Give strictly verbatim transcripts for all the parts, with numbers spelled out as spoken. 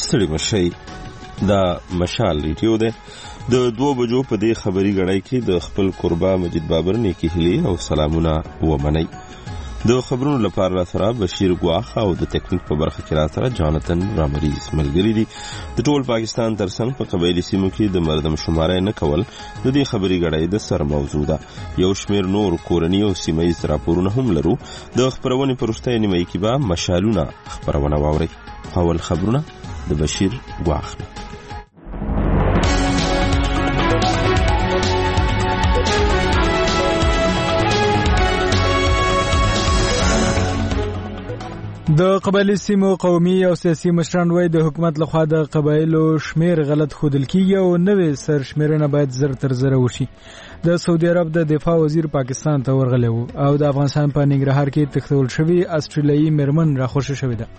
ستړي مشئ. دا مشال ریډیو ده. د دوه بجو په دې خبري غړای کې د خپل قربا مجید بابر نیکی هلی او سلامونه ومنئ. د خبرونو لپاره را سره بشیر ګواخ او د ټیکنیک په برخه کې را سره جانتن رامریز ملګری دي. د ټول پاکستان ترڅنګ په قبایلی سیمو کې د مردم شمارې نه کول د دې خبري غړای د سر موضوع ده. یو شمیر نور کورنی او سیمایي راپورونه هم لرو. د خبرونې پرسته نیمه کې به مشالونه خبرونه واوري. اول خبرونه د بشیر ګواخ. د قبایلی سیمو قومي او سیاسي مشران وایي د حکومت لخوا د قبایلو شمیر غلط ښودل کیږي او نوې سرشمیرنه باید زر تر زره وشي. د سعودي عرب د دفاع وزیر پاکستان ته ورغلی و او د افغانستان په ننګرهار کې تښتول شوي استرالیایي میرمن راخوشي شوې ده.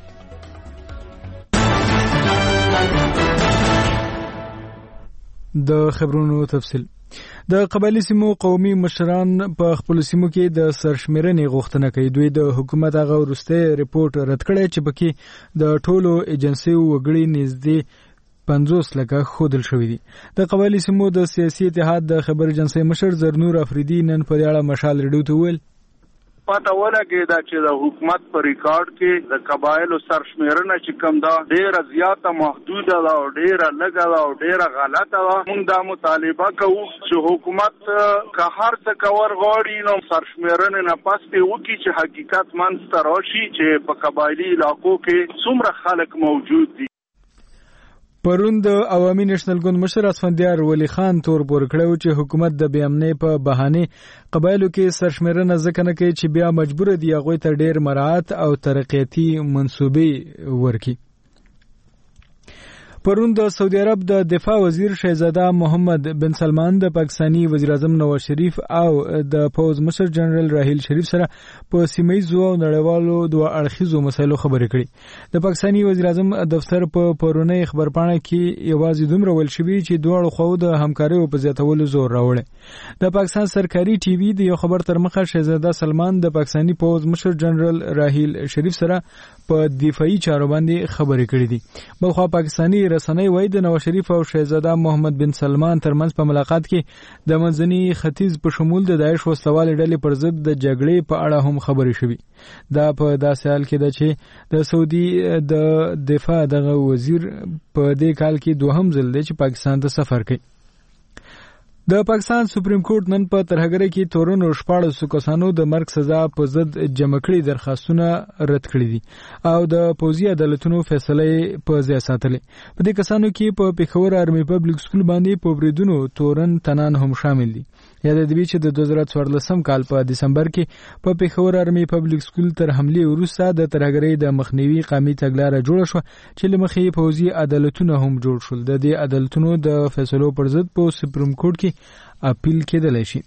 د خبرونو تفصیل. د قبایلی سیمو قومي مشران په خپل سیمو کې د سرشمیرنې غوښتنه کوي. دوی د حکومت هغه وروستی ریپورت رد کړی چې پکې د ټولو ایجنسیو وګړي نږدې پنځوس لکه ښودل شوي دي. د قبایلی سیمو د سیاسي اتحاد د خبر ایجنسۍ مشر زرنور افریدي نن په دې اړه مشال ریډیو ته وویل پته ولګېده چې د حکومت په ریکارډ کې د قبایلو سرشمیرنه چې کوم ده ډېره زیاته محدوده ده او ډېره لږه ده او ډېره غلطه ده. موږ دا مطالبه کوو چې حکومت که هر څه کول غواړي نو سرشمیرنې نه پس پې وکړي چې حقیقت منځته راشي چې په قبایلي علاقو کې څومره خلک موجود دي. پرون د عوامي نېشنل ګوند مشر اسفندیار ولی خان تور پور کړو چې حکومت د بې امنۍ په بهانه قبایلو کې سرشمیرنه ځکه نه کوي چې بیا مجبور دي هغوی ته ډېر مراعات او ترقیاتي منصوبې ورکړي. پرون د سعودي عرب د دفاع وزیر شهزاده محمد بن سلمان د پاکستانی وزیر اعظم نواز شریف او د پوز مشر جنرال راحیل شریف سره په سیمه‌یزو او نړیوالو دوه اړخیزو مسایلو خبرې کړې. د پاکستانی وزیر اعظم دفتر په پرونی خبرپاڼه کې یوازې دومره ویل شوی چې دواړو خواو د همکارۍ په زیاتولو زور راوړی. د پاکستان سرکاري ټي وي د یو خبر تر مخه شهزاده سلمان د پاکستانی پوز مشر جنرال راحیل شریف سره په دفاعي چارو باندې خبرې کړې دي. بلخوا پاکستانی رسنۍ وایي د نواز شریف او شهزاده محمد بن سلمان ترمنځ په ملاقات کې د منځني ختیځ په شمول د داعش وسلوالې ډلې پر ضد د جګړې په اړه هم خبرې شوې. دا په داسې حال کې ده چې د سعودي د دفاع دغه وزیر په دې کال کې دوهم ځل دی چې پاکستان ته سفر کوي. د پاکستان سپریم کورټ نن په ترهګرۍ کې تورن او شپاړس کسانو د مرګ سزا په ضد جمع کړي درخواستونه رد کړي دي او د پوځي عدالتونو فیصله په ځای ساتلې. په دې کسانو کې په پېښور آرمي پبلک سکول باندې په بریدونو تورن تنان هم شامل دي. یاد دې چې د دوه زره څوارلسم کال په دسمبر کې په پېښور آرمي پبلک سکول تر حملې وروسته د ترهګرۍ د مخنیوي قامي تګلاره جوړه شوه چې له مخې پوځي عدالتونه هم جوړ شول. د دې عدالتونو د فیصلو پر ضد په سپریم کورټ کې اپیل کېدلی شي.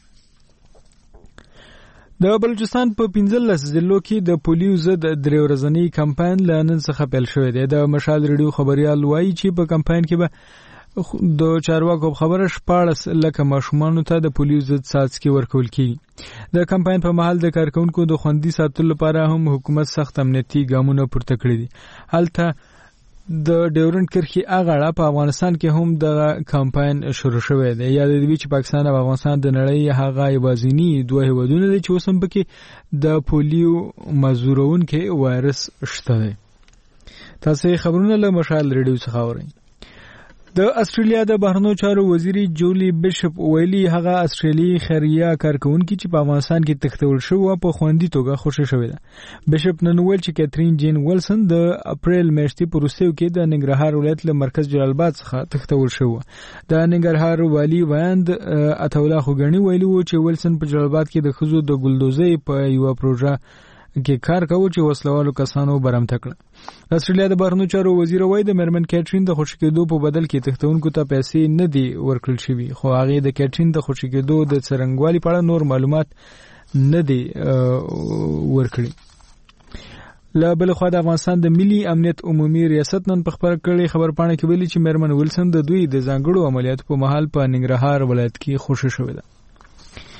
د بلوچستان په پنځلس ضلعو کې د پولیو ضد درې ورځنی کمپاین له نن څخه پیل شوی دی. د مشال ریډیو خبریال وایي چې په کمپاین کې به د چارواکو خبره شپاړس لکه ماشومانو ته د پولیو ضد څاڅکي ورکول کیږي. د کمپاین په مهال د کارکونکو د خوندي ساتلو لپاره هم حکومت سخت امنیتي ګامونه پورته کړي دي. هلته د ډیورنډ کرښې اغاړه په افغانستان کې هم د کمپاین شروع شوی دی. یاد دې چې پاکستان او افغانستان د نړۍ هغه یوازینی دوه هیوادونه دي چې اوس هم پکې د پولیو مزورونکي وایرس شته دی. تاسو خبرونه له مشال ریډیو څخه اورئ. د استرالیا د بهرنیو چارو وزیری جولی بیشپ ویلي هغه استرالیایي خیریه کارکونکي چې په افغانستان کې تښتول شو په خوندي توګه خوشی شوې ده. بیشپ نن ویل چې کیترین جین ویلسن د اپریل میاشتې په وروستیو کې د ننګرهار ولایت له مرکز جلال آباد څخه تښتول شو. د ننګرهار والی ویاند عطاالله خوګنی ویلي و چې ویلسن په جلال آباد کې د ښځو د ګلدوزۍ په یو پروژه کې کار کوي چې وسلوالو کسانو برمته کړ. استرالیا د بهرنیو چارو وزیر وایي د میرمن کیټرین د خوشی کېدو په بدل کې تښتونکو ته پیسې نه دي ورکړل شوي، خو هغه د کیټرین د خوشی کېدو د څرنګوالي په اړه نور معلومات نه دي ورکړي. له بل خوا د افغانستان د ملي امنیت عمومي ریاست نن په خبر کړي خبرپاڼه کې ویلي چې میرمن ویلسن د دوی د ځانګړو عملیاتو په مهال په ننګرهار ولایت کې خوشی شوې ده.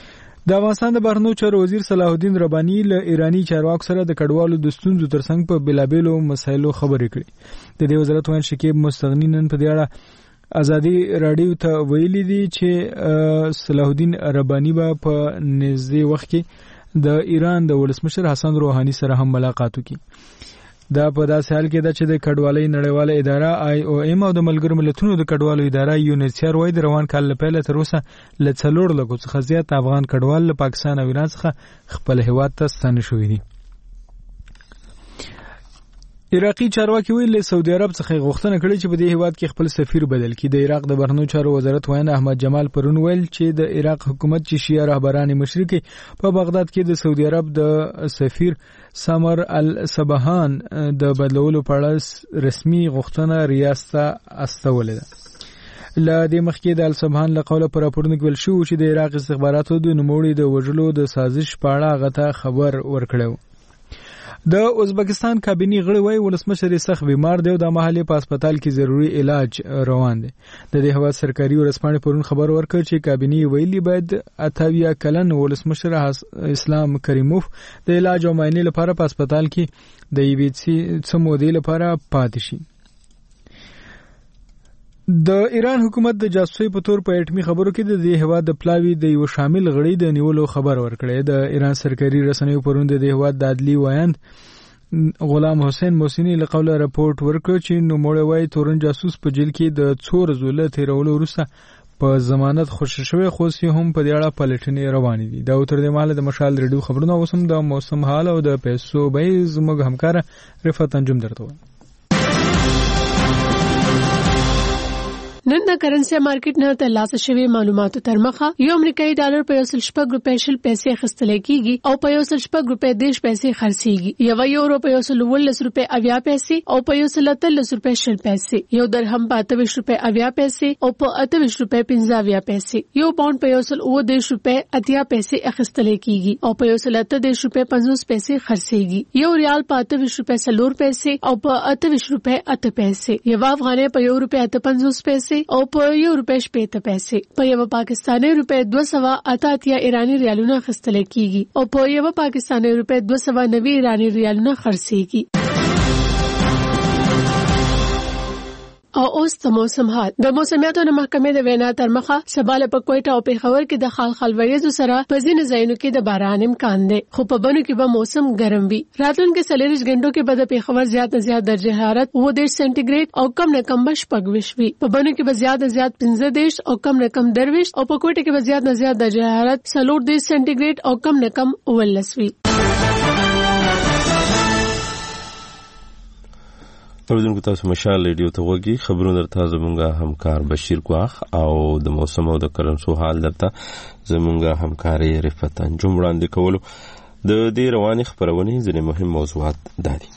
د افغانستان د بهرنیو چارو وزیر صلاح الدین رباني له ایرانی چارواکو سره د کډوالو د ستونزو ترڅنګ په بلابلو مسایلو خبرې کړې. د دې وزارت وایي شکیب مستغنی نن په دې اړه ازادي رادیو ته ویلي دي چې صلاح الدین رباني به په نږدې وخت کې د ایران د ولسمشر حسن روحاني سره هم ملاقات وکړي. دا په داسې حال کې ده چې د کډوالۍ نړیواله اداره آی او ایم او د ملګرو ملتونو د کډوالو اداره یو ان ایچ سی آر وايي د روان کال له پیله تر اوسه له څلور لکو څخه زیات افغان کډوال له پاکستان او ایران څخه خپل هیواد ته ستانه شوي دي. عراقي چارواکي ویل له سعودي عرب څخه غوښتنه کړې چې په دې هیواد کې خپل سفیر بدل کړي. د عراق د بهرنیو چارو وزارت وایي احمد جمال پرون ویل چې د عراق حکومت چې شیعه رهبران مشري کوي په بغداد کې د سعودي عرب د سفیر سامر الصباحان د بدلولو په اړه رسمي غوښتنه ریاست استولې ده. له دې مخکې د الصباحان له قوله پر راپورونه کې ویل شو چې د عراق استخباراتو د نوموړي د وژلو د سازش په اړه هغه ته خبر ورکړو. د ازبکستان کابینی غړي وایي ولسمشر سخت بیمار دی او د محلي په هسپتال کې ضروري علاج روان دی. د دې هوا سرکاري ورسپانې پرون خبر ورکړ چې کابینی ویلي باید اتاویا کلن ولسمشر اسلام کریموف د علاج او معاینې لپاره په هسپتال کې د ای بي سي څه مودې لپاره پاتې شي. د ایران حکومت د جاسوسي په تور په اټمی خبرو کې د دې هواد د پلاوی د یو شامل غړي د نیولو خبر ورکړی. د ایران سرکاري رسنیو پرون د دې هواد د عدلی وایند غلام حسین موسینی له قوله راپورټ ورکړ چې نو موړ وای تورن جاسوس په جیل کې د څور زوله تیرولو وروسته په ضمانت خوشی شوی خو سي هم په دې اړه پلټنې روانې دي. دا تر دې مهاله د مشال ریډیو خبرونه اوسم د موسم حال او د پیسو به زموږ همکار رفعت انجم درته نن د کرنسي مارکیټ نه ترلاسه شوی معلوماتو تر مخه یو امریکایي ډالر په یو سل شپږ روپۍ شل پیسې اخیستل کېږي او په یو سل شپږ روپۍ دیش پیسې خرڅېږي. یو یورو په یو سل ولس روپۍ اویا پیسې او په یو سل اتلس روپۍ شل پیسې. یو درهم په اتویشت روپۍ اویا پیسې او په اتویشت روپۍ پنځه اویا پیسې. یو پاونډ په یو سل اووه دیش روپۍ اتیا پیسې اخیستل کېږي او په یو سل اته دیش روپۍ پنځوس پیسې خرڅېږي. یو ریال په اتویشت روپۍ څلور پیسې او په اتویشت روپۍ اته پیسې. یو افغانۍ په یو روپۍ اته پنځوس پیسې او په یو روپۍ شپېته پیسې. په یو پاکستاني روپۍ دوه سوه اته اتیا ایرانی ریالونه اخیستل کېږي او په یو پاکستاني روپۍ دوه سوه نوي ایرانی ریالونه خرڅېږي. او اوس د موسم حال. د موسمیاتو د محکمې د وینا تر مخه سباله په کوټه او پیښور کې د خال خال وریځو سره په ځینې ځایونو کې د باران امکان دی خو په بنو کې به موسم ګرم وي. راتلونکي څلوېښت غنټو کې به د پیښور زیات نه زیات درجه حرارت اووه دېرش سانتي ګریډ او کم نه کم به شپږ ویشت وي. په بنو کې به زیات نه زیات پنځه دېرش او کم نه کم درویشت او په کوټه کې به زیات نه زیات درجه حرارت څلور دېرش سانتي ګریډ او کم نه کم اوولس وي. اوریدونکو تاسو مشال ریډیو ته وګورئ. خبرونه درته زمونږه همکار بشیر کوخ او د موسم او د کرنسو حال درته زمونږه همکاري رفعت انجم وړاندې کولو. د دې رواني خبرونې ځینې مهم موضوعات دا دي.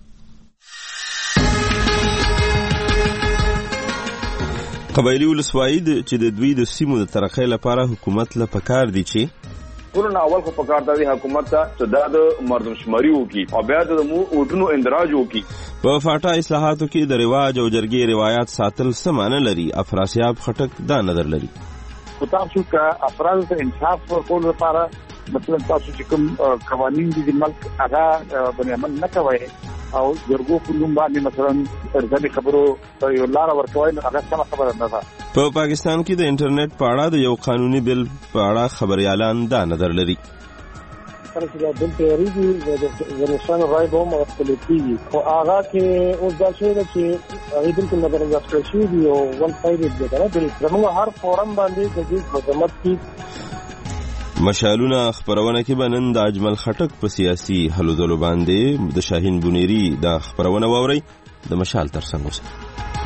قبایلی ولسوالۍ چې د دوی د سیمو د ترقۍ لپاره حکومت له پکار دي چې ټول اول خو پکار دی حکومت ته چې د مردم شماري وکي او بیا د مو وټونو اندراج وکي. په فاټا اصلاحاتو کې د رواج او جرګې روایت ساتل سمانه لري. افراسیاب خټک دا نظر لري. تاسو که افراد ته انصاف ورکول لپاره مثلا تاسو چې کوم قوانين دي د ملک هغه باندې عمل نه کوي او جرګو په نوم باندې مثلا ځکه خبرو یو لار ورکوي هغه سم خبره نه ده. په پاکستان کې د انټرنیټ په اړه د یو قانوني بل په اړه خبريالان دا نظر لري. سره چې د بل تیریږي د افغانستان رای به هم خپل کیږي او هغه کې اوس دا شی چې هغه بالکل نظر انداز شي دی او ون سایډ دی دا د زموږ هر فورم باندې د دې مذمت کی مشالونه خبرونه کې بنن د اجمل خټک په سیاسي حلو ځلو باندې د شاهین بونيري د خبرونه ووري د مشال ترڅنګ اوسه.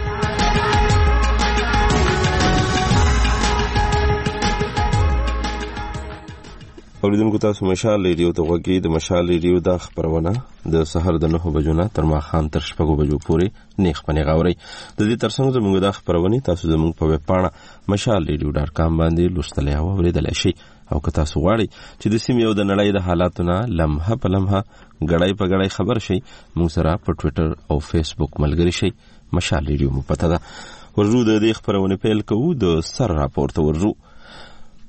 اوریدونکو تاسو مشال ریډیو ته وګورئ. د مشال ریډیو د خبرونه د سحر د نهه بجو نه تر ماښام تر شپږو بجو پورې نیخ پنې غاوري. د دې ترڅنګ زموږ د خبرونه تاسو زموږ په ویب پاڼه مشال ریډیو ډاټ کام باندې لوستلای او اوریدلای شئ. او که تاسو غواړئ چې د سیمې او د نړۍ د حالاتو نه لمحه په لمحه غړای په غړای خبر شئ موږ سره په ټوئیټر او فیسبوک ملګری شئ. مشال ریډیو مو پته ده. ورجو د دې خبرونه پیل کوو. د سر راپورته ورجو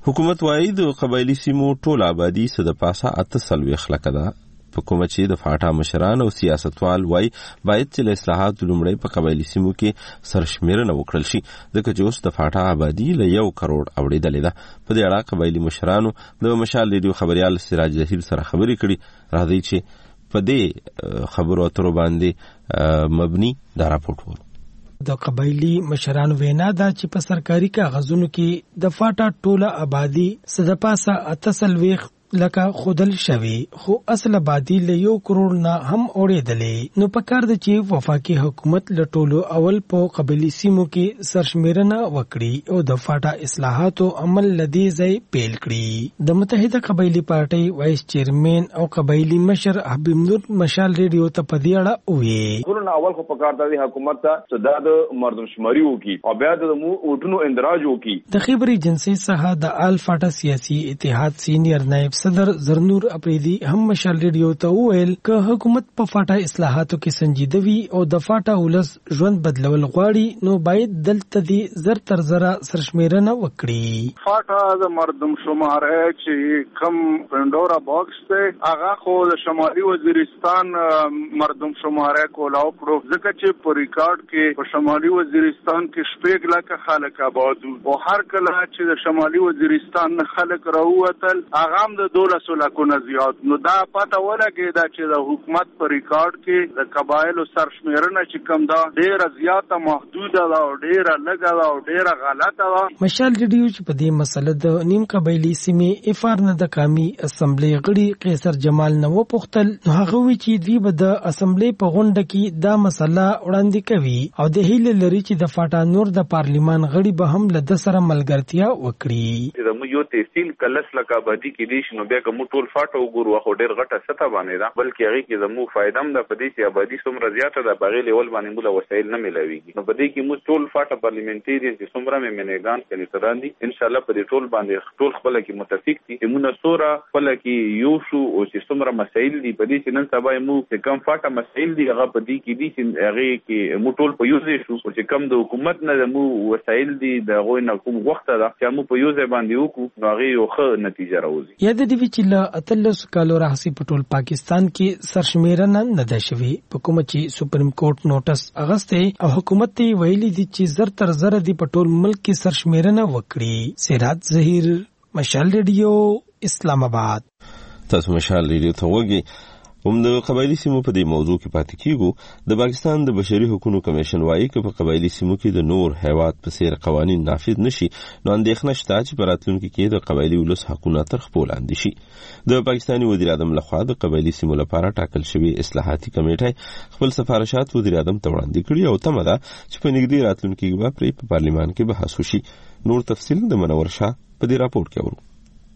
حکومت وایي د قبایلي سیمو ټول آبادي څه د پاسه اته څلوېښت لکه ده، په کومه چې د فاټا مشران او سیاستوال وایي باید چې له اصلاحاتو لومړی په قبایلي سیمو کې سرشمېرنه وکړل شي، ځکه چې اوس د فاټا آبادي له یو کروڑ اوړېدلې ده. په دې اړه قبایلي مشرانو د مشال ریډیو خبریال سراج ظهیر سره خبرې کړي. راځئ چې په دې خبرو اترو باندې مبني دا راپورټ ورو. د قبایلی مشرانو وینا دا چې په سرکاري کاغذونو کې د فاټا ټوله آبادی صد پاسه اته څلوېښت لکه خودل شوی، خو اصل آبادی له یو کروڑ نه هم اوړېدلې. نو پکار د چې وفاقي حکومت له ټولو اول په قبایلی سیمو کې سرشمېرنه وکړي او د فاټا اصلاحاتو عمل لدی ځای پیل کړي. د متحده قبایلی پارټي وایس چیرمن او قبایلی مشر حبیب نور مشال ریډیو ته په دې اړه وویل. ټولو اول خو پکار د حکومت ته صدا د مردم شماري وکي او بیا د مو وټونو اندراج وکي. د خبري جنسي څخه د آل فاټا سیاسي اتحاد سینیئر نائب صدر زرنور اپریدي هم مشال ریډیو ته وویل که حکومت په فاټا اصلاحاتو کې سنجیده وي او د فاټا ولس ژوند بدلول غواړي نو باید دلته دی زر تر زره سرشمېرنه وکړي. فاټا د مردم شماره چې کم پندورا باکس ته هغه خو د شمالي وزیرستان مردم شماره کولاو کړو، ځکه چې په ریکارډ کې په شمالي وزیرستان کې شپږ لکه خلک آباد او هر کله چې د شمالي وزیرستان خلک راووتل هغه هم د دولس لکونه زیات. نو دا پته ولګېده چې د حکومت په ریکارډ کې د قبایلو سرشمېرنه چې کوم ده ډېره زیاته محدوده ده او ډېره لږه ده او ډېره غلطه ده. مشال ریډیو چې په دې مسله د نیم قبایلي سیمې افار نه د قامي اسمبلی غړي قیصر جمال نه وپوښتل، نو هغه وی چې دوی به د اسمبلی په غونډه کې دا مسله وړاندې کوي او د هیله لري چې د فاټا نور د پارلیمان غړي به هم له د سره ملګرتیا وکړي. د یو تحصیل کلس لکه آبادي کې دي شنو بیا کوم ټول فاټا وګورو خو ډېر غټه سطح باندې ده، بلکې هغه کې زمو فائدہ هم ده په دې چې آبادي څومره زیاته ده بغیر لیول باندې موږ وسایل نه ملويږي. نو په دې کې موږ ټول فاټا پارلیمنټریان چې څومره مې منېګان کړي تران دي ان شاء الله په دې ټول باندې ټول خپل کې متفق دي چې موږ سورا خپل کې یو شو او چې څومره مسایل دي په دې چې نن سبا موږ چې کم فاټا مسایل دي هغه په دې کې دي چې هغه کې موږ ټول په یو ځای شو او چې کم د حکومت نه موږ وسایل دي د غوي نه کوم وخت ده چې موږ په یو ځای باندې وکړو نو هغه یو ښه نتیجه راوځي. یا د دې چې له اتلس کالو راهسي په ټول پاکستان کې سرشمېرنه نه ده شوې، په کومه چې سپریم کورټ نوټس اغسته او حکومت ته ویلي دي چې زر تر زر دی په ټول ملک کې سرشمېرنه وکړي. سراج ظهیر، مشال ریډیو، اسلام آباد. تاسو مشال ریډیو ته وګورئ. هم د قبایلی سیمو په دې موضوع کې پاتې کیږو. د پاکستان د بشري حقوقو کمیشن وایي چې په قبایلی سیمو کې د نور هیواد په څیر قوانین نافذ نشي نو اندېښنه شته چې په راتلونکي کې د قبایلی ولس حقوقونه تر خپل لاندې شي. د پاکستاني وزیر اعظم لخوا د قبایلی سیمو لپاره ټاکل شوی اصلاحاتي کمیټه خپل سفارشات وزیر اعظم ته وړاندې کړي او تمه ده چې په نږدې راتلونکي کې به په پارلیمان کې بحث وشي. نور تفصیل د منور شاه په دې راپورټ کې اورو.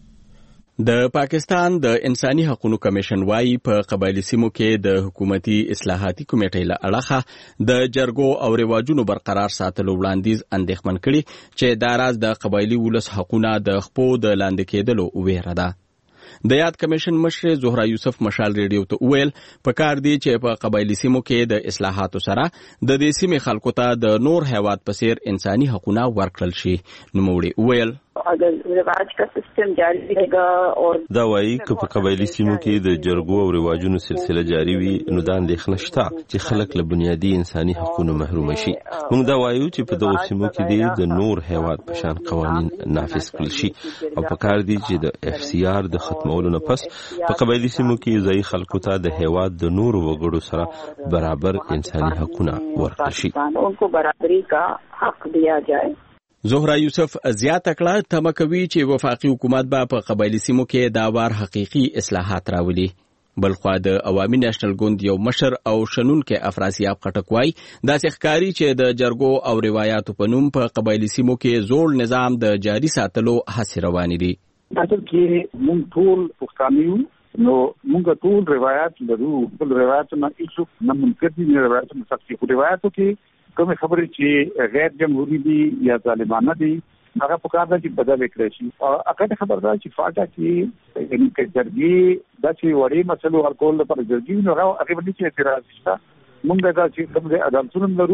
د پاکستان د انساني حقوقو کمیشن وايي په قبایلی سیمو کې د حکومتي اصلاحاتي کمیټې له اړخه د جرګو او رواجونو برقرار ساتلو وړاندیز اندېښمن کړي چې دا راز د قبایلی ولس حقوقونه د خپو د لاندې کېدلو ویره ده. د یاد کمیشن مشر زهرا یوسف مشال ریډیو ته ویل پکار دی چې په قبایلی سیمو کې د اصلاحاتو سره د دې سیمې خلکو ته د نور هیواد په څیر انساني حقوقونه ورکړل شي. نو موږ ویل اگر رواج کا سسٹم جاری رہے گا اور دا وایي که په قبایلی سیمو کې د جرګو او رواجونو سلسله جاری وي نو دا اندېښنه شته چې خلک له بنیادي انساني حقوقو محروم شي. موږ دا وایو چې په دغو سیمو کې د نور هیواد په شان قوانین نافذ کړل شي او پکار دی چې د اف سی آر د ختمولو نه پس په قبایلی سیمو کې ځای خلکو ته د هیواد د نور وګړو سره برابر انساني حقوقونه ورکړل شي. ان کو برابری کا حق دیا جائے. زهرا یوسف زیاته کړه تمه کوي چې وفاقي حکومت به په قبایلی سیمو کې دا وار حقيقي اصلاحات راولي. بلخوا د عوامي نېشنل ګوند یو مشر او شنونکو افراسیاب خټکوای داسې ښکاری چې د جرګو او روایتو په نوم په قبایلی سیمو کې زوړ نظام د جاری ساتلو هڅې روانې دي. تاسو کې مونږ ټول پښتانیو نو مونږ ټول روایت لرو، ټول روایتونه هیڅ نه منکر دي، نه روایتونه سختي خو روایتو کې کوم خبرې چې غیر جمهوریت دي یا ظالمانه دي هغه په کار ده چې بدل وکړي شي. او اکه خبر ده چې فاټا کې یعنی کې جرګي د چې وړي مسلو هر کول پر جرګي نو هغه باندې چې اعتراض شته مونږ دا چې کوم عدالتونه لرو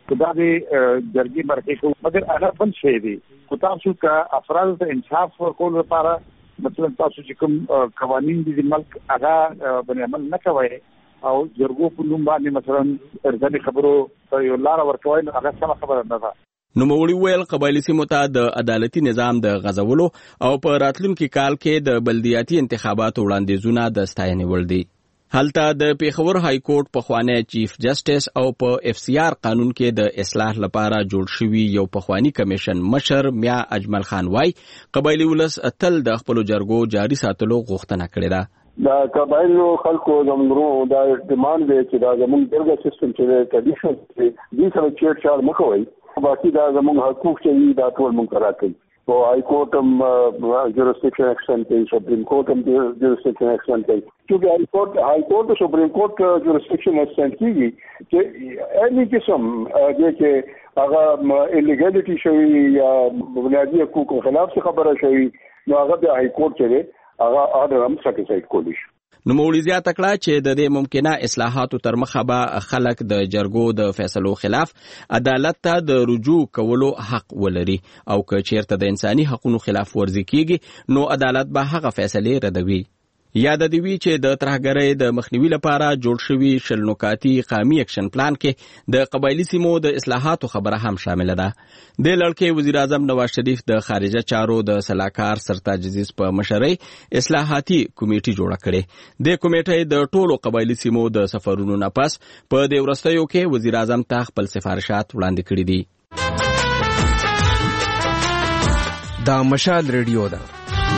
دا د جرګې مرکه کو مګر هغه بل شی دی کو تاسو کا افراد ته انصاف ورکول لپاره مثلا تاسو چې کوم قوانين دي د ملک هغه باندې عمل نه کوي او جرګو په نوم باندې مثلا ارزاني خبرو یو لار ورکوي هغه سم خبره نه ده. نو موري ویل قبایلی سیمو ته د عدالتي نظام د غزولو او په راتلونکي کال کې د بلدیاتي انتخاباتو وړاندیزونه د ستاینې وړ دي. هلته د پیښور های کورټ پخوانی چیف جسټس او په اف سی آر قانون کې د اصلاح لپاره جوړ شوی یو پخوانی کمیشن مشر میا اجمل خان وای قبایلی ولس تل د خپل جرګو جاری ساتلو غوښتنه کړې ده. دا قبایلو خلکو زموږ دا ډیماند دی چې دا زموږ جرګه سیستم چې ټریډیشن دی دې سره چیر چار مخوي باقي دا زموږ حقوق چې دا ټول مونږ راکړي. او های کورټ هم جوریسډکشن ایکسټند کوي، سپریم کورټ هم جوریسډکشن ایکسټند کوي. چې های کورټ های کورټ او سپریم کورټ جوریسډکشن ایکسټند کیږي چې اې قسم چې هغه الیګالیټي شوی یا بنیادی حقوقو خلاف څه خبره شوی نو هغه د های کورټ چې هغه اډر هم سټیسفاید کولی شي. نو مولوی زیاته کړه چې د دې ممکنه اصلاحاتو تر مخه به خلک د جرګو د فیصلو خلاف عدالت ته د رجوع کولو حق ولري او که چیرته د انساني حقوقو خلاف ورزي کیږي نو عدالت به هغه فیصله ردوي. یاد دی وی چې د ترهګرۍ د مخنیوي لپاره جوړ شوی شل نکاتی قومي اکشن پلان کې د قبایلی سیمو د اصلاحاتو خبره هم شامل ده. د لړکې وزیر اعظم نواز شریف د خارجه چارو د سلاکار سرتاج عزیز په مشرۍ اصلاحاتي کمیټه جوړه کړې. د کمیټې د ټولو قبایلی سیمو د سفرونو نه پس په د ورستیو کې وزیر اعظم ته خپل سفارشات وړاندې کړي دي. دا مشال ریډیو ده.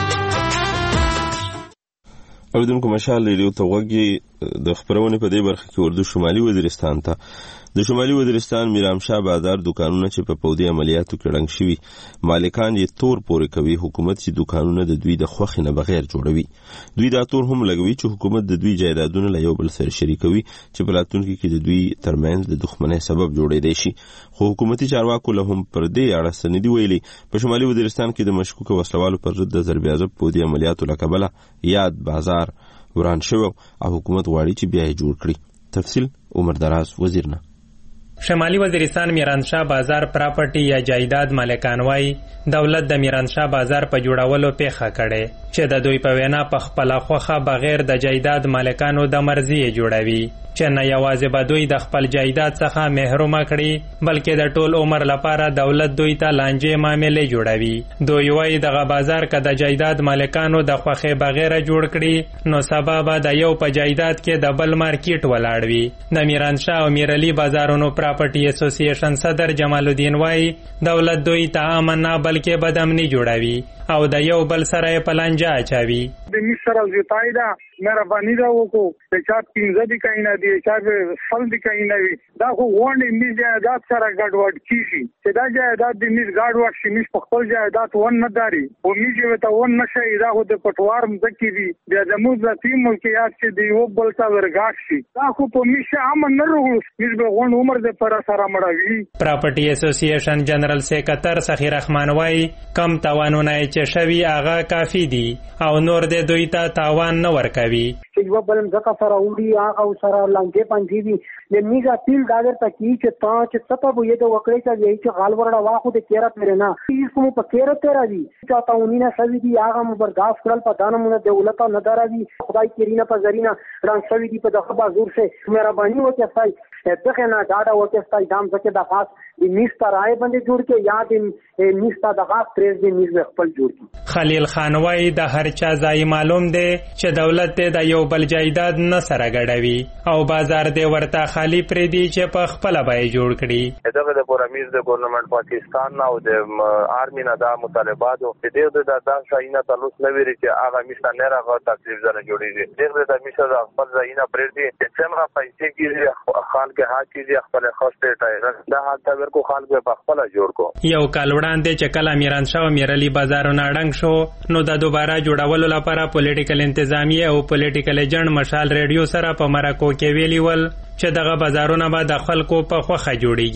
اوریدونکو مشال ریډیو ته وګورئ. د خبرونه په دې برخه کې اردو شمالي وزیرستان ته د شمالي وزیرستان میرامشاه بازار دکانونه چې په پودي عملیاتو کې ړنګ شوي مالکان یې تور پورې کوي حکومت چې دکانونه د دوی د خوښې نه بغیر جوړوي. دوی دا تور هم لګوي چې حکومت د دوی جایدادونه له یو بل سره شریکوي چې په راتلونکي کې د دوی ترمنځ د دښمنۍ سبب جوړېدای شي. خو حکومتي چارواکو له هم پر دې اړه سندې ویلي په شمالي وزیرستان کې د مشکوکه وسلوالو پر ضد د ضربېعضب پودي عملیاتو له کبله یاد بازار وران شو او حکومت غواړي چې بیا یې جوړ کړي. تفصیل عمر دراز وزیر نه. شمالي وزیرستان میرانشاه بازار پراپرټي یا جایداد مالکان وای دولت د میرانشاه بازار په جوړولو پیښه کړي چې د دوی په وینا په خپل خوخه بغیر د جایداد مالکانو د مرزي جوړوي چې نه یوازې به دوی د خپل جایداد څخه محروم کړي بلکې د ټول عمر لپاره دولت دوی ته لانجې معاملې جوړوي. دوی وای دغه بازار که د جایداد مالکانو د خوخه بغیر جوړ کړي نو سبب د یو په جایداد کې د بل مارکیټ ولاړ وي. د میرانشاه او میرعلي بازارونو پراپرټي اسوسییشن صدر جمال الدین وای دولت دوی ته امن نه بلکې بدامني جوړوي او د یو بل سره په لانجه اچوي. د مصر زیاتای دا مهرباني دا وکړو چې چا پینځه دي کینا دي چا سل دي کینا وي دا خو غونډې میز جایداد سره ګډوډ کیږي چې دا جایداد د میز ګډوډ شي میز په خپل جایداد ون نه داري او میز ته ون نشي دا خو د پټوار مزکی دي د زموږ ذاتی ملکیات چې دی یو بل څا ورګاښ شي دا خو په میز امن نه وروړي میز به غونډ عمر د پر سره مړوي. پراپرټي اسوسییشن جنرال سیکریټر سخی رحمان وای کم توانونه چې شوی هغه کافی دي او نور د دوی ته تاوان نه ورکوي. چې په بلم ځکه سره وړي هغه سره لانجې پنځي دي د میزا تیل داګر تکي چې تا چې سبب یې د وکړې چې یې چې غال ورډا واخو د کیرا پرنا هیڅ کوم په کیرا تیرا دي چې تاونینه سوي دي هغه مبرداشت کړل په دانمونه دولت نه درادي خدای کرینا په زرینا رنګ سوي دي په دغه بازور شه مهرباني وکړئ دغه نه داډا وکړئ دام ځکه د خاص د میستا راي باندې جوړ کې یاد میستا دغه پریز د میز خپل جوړ کی. خلیل خان وای د هر چا ځای معلوم دی چې دولت د یو بل جایداد نه سره ګډوي او بازار دی ورته خالی پرې دی چې په خپل بای جوړ کړي. دغه د پورامیز د ګورنمنت پاکستان او د آرمی نه دا مطالبات او د دې د داسې شاینه تلوس نه ویری چې هغه میستا نه راغو تکلیف زنه جوړیږي. دغه د میستا د خپل ځاینا پرې دی چې څنګه پیسې کیږي خان کې ها کیږي خپل خوسته ټایګر دا حالت ورکو خان کې په خپل جوړ کو. یو کال وړاندې چې کله میرانشاه او میرعلي بازارونه ړنګ شو نو د دوباره جوړولو لپاره پولیټیکل انتظامیه او پولیټیکل ایجنټ مشال ریډیو سره په مرکو کې ویلی ول چې دغه بازارونه به د خلکو په خوخه جوړیږي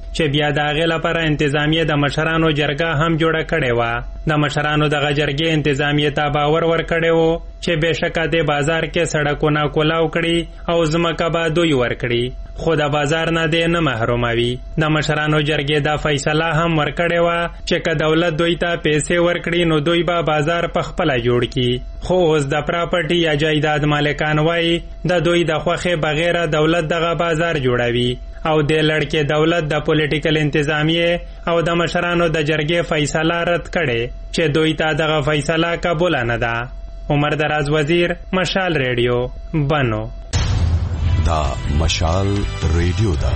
چې بیا د هغې لپاره انتظامیه د مشرانو جرګه هم جوړه کړې وه. د مشرانو دغه جرګې انتظامیه ته باور ورکړی و چې بېشکه دې بازار کې سړکونه کولاو کړي او ځمکه به دوی ورکړي، خو د بازار نه دې نه محروموي. د مشرانو جرګې دا فیصله هم ورکړې وه چې که دولت دوی ته پیسې ورکړي نو دوی به بازار په خپله جوړ کړي. خو اوس د پراپرټي یا جایداد مالکان وایي د دوی د خوښې بغیره دولت دغه بازار جوړوي او د لړکې دولت د پولیټیکل انتظامیه او د مشرانو د جرګې فیصله رد کړي چې دوی ته دغه فیصله قبوله نه ده. عمر دراز وزیر، مشال ریډیو، بنو. دا مشال ریډیو ده.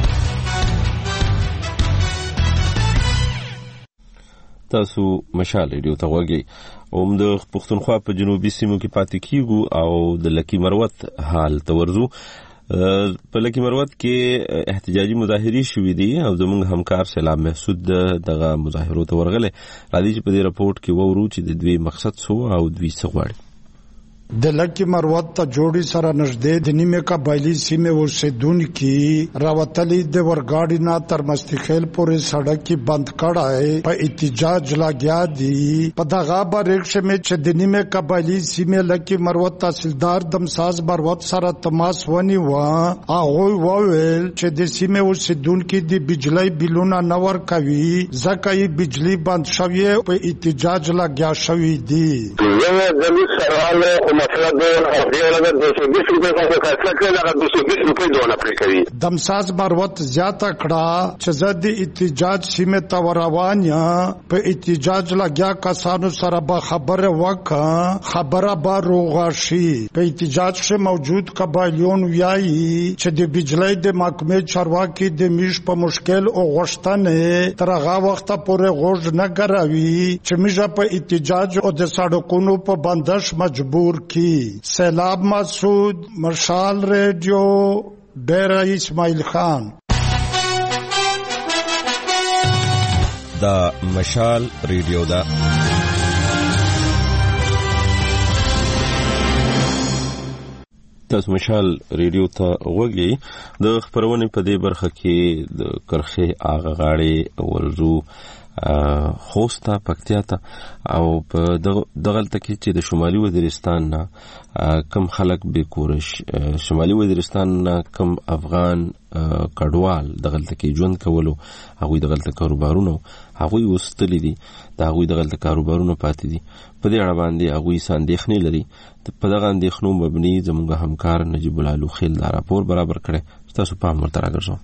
تاسو مشال ریډیو ته غوږی. اوم د پښتونخوا په جنوبي سیمو کې پاتې کیږو او د لکی مروت حال ته ورځو. په لکی مروت کې احتجاجي مظاهرې شوې دي او زموږ همکار سلام محسود دغه مظاهرو ته ورغلی. راځي چې په دې راپورټ کې وورو چې د دوی مقصد څه و او دوی څه غواړي. د لکی مروت ته جوړی سره نږدې د نیمه قبایلی سیمه اوسیدونکي راوتلي د ورګاډي نه تر مستخیل پورې سړک کې بند کړای په احتجاج لګیا دي. په دغه بریښه مې چې د نیمه قبایلی سیمه لکی مروت تحصیلدار دمساز مروت سره تماس ونی و هغه وویل چې د سیمه اوسیدونکي د بجلی بلونه نه ورکوي ځکه یې بجلی بند شوی په احتجاج لګیا شوی دي. مطلب دو سو بیس روپے کا فیصلہ کړی دا دو سو بیس روپے دونه پرې کوي. دمساز مروت زیاته کړه چې زه د احتجاج سیمه ته روان یم، په احتجاج لګیا کسانو سره به خبره وکړه، خبره به روغه شي. په احتجاج کې موجود قبایلیون وایي چې د بجلی د محکمې چارواکي د میش په مشکل او غوښتنې تر هغه وخته پورې غوږ نه ګروي چې میږه په احتجاج او د سړکونو په بندش مجبور کی. سیلاب مسعود، مشال ریڈیو، ڈیرہ اسماعیل خان. دا مشال ریڈیو دا تاسو مشال ریډیو ته وګورئ. د خبرونه په دې برخه کې د کرخه اغه غاړي ورزو خوستا پکتیا ته او په دغه تکي چې د شمالي وزیرستان نه کم خلک به کورش شمالي وزیرستان نه کم افغان کډوال دغه تکي ژوند کولو هغه دغه تک کاروبارونه هغه وستلی دي دا هغه دغه تک کاروبارونه پاتې دي. په دې اړه باندې هغه ساندېخنې لري. په دغه اندېښنو مبني زموږ همکار نجیب الله خیل دا راپور برابر کړي. تاسو په امر تراګرځو.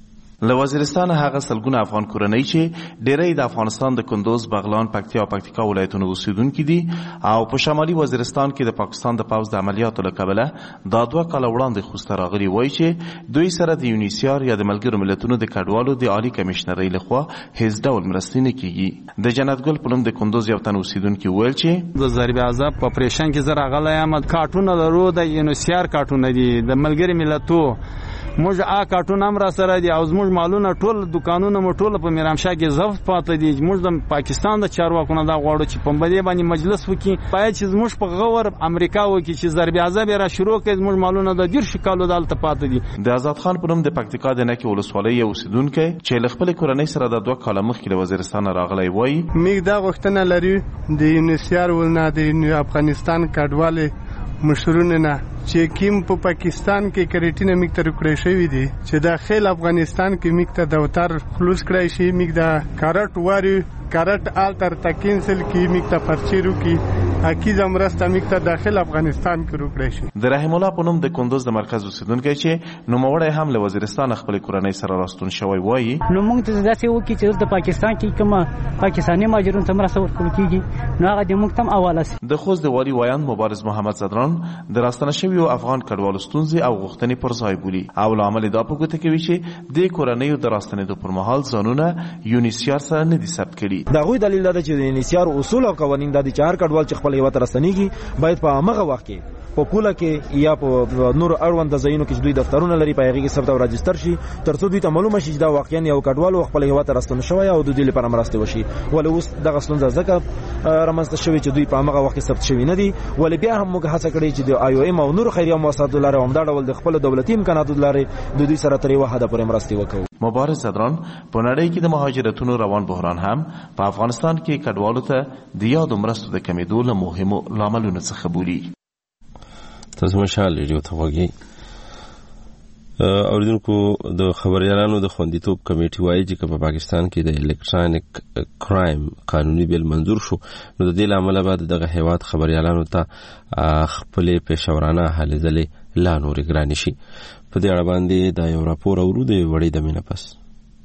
له وزیرستان هغه سلګونه افغان کورنۍ چې ډېری د افغانستان د کندوز، بغلان، پکتیا او پکتیکا ولایتونو اوسیدونکي دي او په شمالي وزیرستان کې د پاکستان د پوځ د عملیاتو له کبله دا دوه کاله وړاندې خوسته راغلي وایي چې دوی سره د یونیسیار یا د ملګرو ملتونو د کډوالو د عالی کمشنرۍ لخوا هیڅ ډول مرستې نه کیږي. د جنت ګل په نوم د کندوز یو تن اوسیدونکي ویل چې د ضرب عذاب په پریشن کې زه راغلی یم. کارټونه لرو د یونیسیار کارټونه دي د ملګري ملتو موږ آ کارټون هم را سره دي او زموږ مالونه ټول دکانونه مو ټول په میرامشاه کې ضبط پاتې دي. موږ د پاکستان د چارواکو نه دا غواړو چې په باندې باندې مجلس وکړي، باید چې زموږ په غور امریکا وکړي چې ضرب عذاب را شروع کړي. زموږ مالونه د ډیر شکالو دالته پاتې دي. د آزاد خان په نوم د پکتیکا د نکي ولسوالۍ یو اوسیدونکی چې له خپل کورنۍ سره د دوه کاله مخکې له وزیرستان راغلی وایي موږ دا غوښتنه لرو د یونیسیار ولنه د افغانستان کډوالې مشرونه نه چې کیم په پاکستان کې کریټینه میکتر کړی شوی دی چې داخل افغانستان کې میکته دفتر خلوص کړی شي. میک دا کارت واری کارت آلتر تا کینسل کی میکته پرچیرو کی اکی زمرسته میکته داخل افغانستان کې روکړی شي. د رحیم الله په نوم د کندوز د مرکز اوسیدونکی چې نوموړی هم له وزیرستان خپل کورنۍ سره راستون شوی وایي نو موږ ته داسې وکړي چې د پاکستان کې کوم پاکستاني ماجرون ته مرسته ورکول کیږي نو هغه د موږ تم حواله سي. د خوست د والی وایان مبارز محمد صدران د راستنه شوی افغان کډوالو ستونزې او غوښتنې پر ځای بولي او لامل دا په ګوته کوي چې د کورنۍ د راستنېدو پر مهال ځانونه یونیسیار سره نه دي ثبت کړي. دا غوي دلیل دا چې د یونیسیار اصول او قوانین د چار کډوال چې خپل هیواد راستنیږي باید په هغه وخت کې په پوله کې یا په نور اړوند ځایونو کې دوی دفترونه لري په هغه کې ثبت او راجستر شي ترڅو دوی ته معلومه شي چې دا واقعا یو کډوال خپل هیواد راستون شوی او د دې لپاره مرسته وشي. ولې اوس دغه ستونزه ځکه رامنځته شوی چې دوی په هغه وخت کې ثبت شوی نه دي. ولې بیا هم موږ هڅه کړې چې د آی او ایم او نور خیریه مؤسساتو لاره هم دا ډول د خپل دولتي امکاناتو لاره د دوی سره ترې وحده پرې مرسته وکړو. مبارز صدران په نړۍ کې د مهاجرتونو روان بحران هم په افغانستان کې کډوالو ته د یادو مرستو د کمیدو له مهمو لاملونو څخه بولي. تاسو مشال ریډیو ته وګورئ. اوریدونکو د خبريالانو د خوندیتوب کمیټې وایي چې په پاکستان کې د الکترونیک کرایم قانوني بیل منظور شو نو د دې لامل بعد دغه هیواد خبريالانو ته خپل پېښورانه هلې ځلې لا نورې ګرانې شي. په دې اړه باندې دا یو راپور اورو د وړې د مینه پس.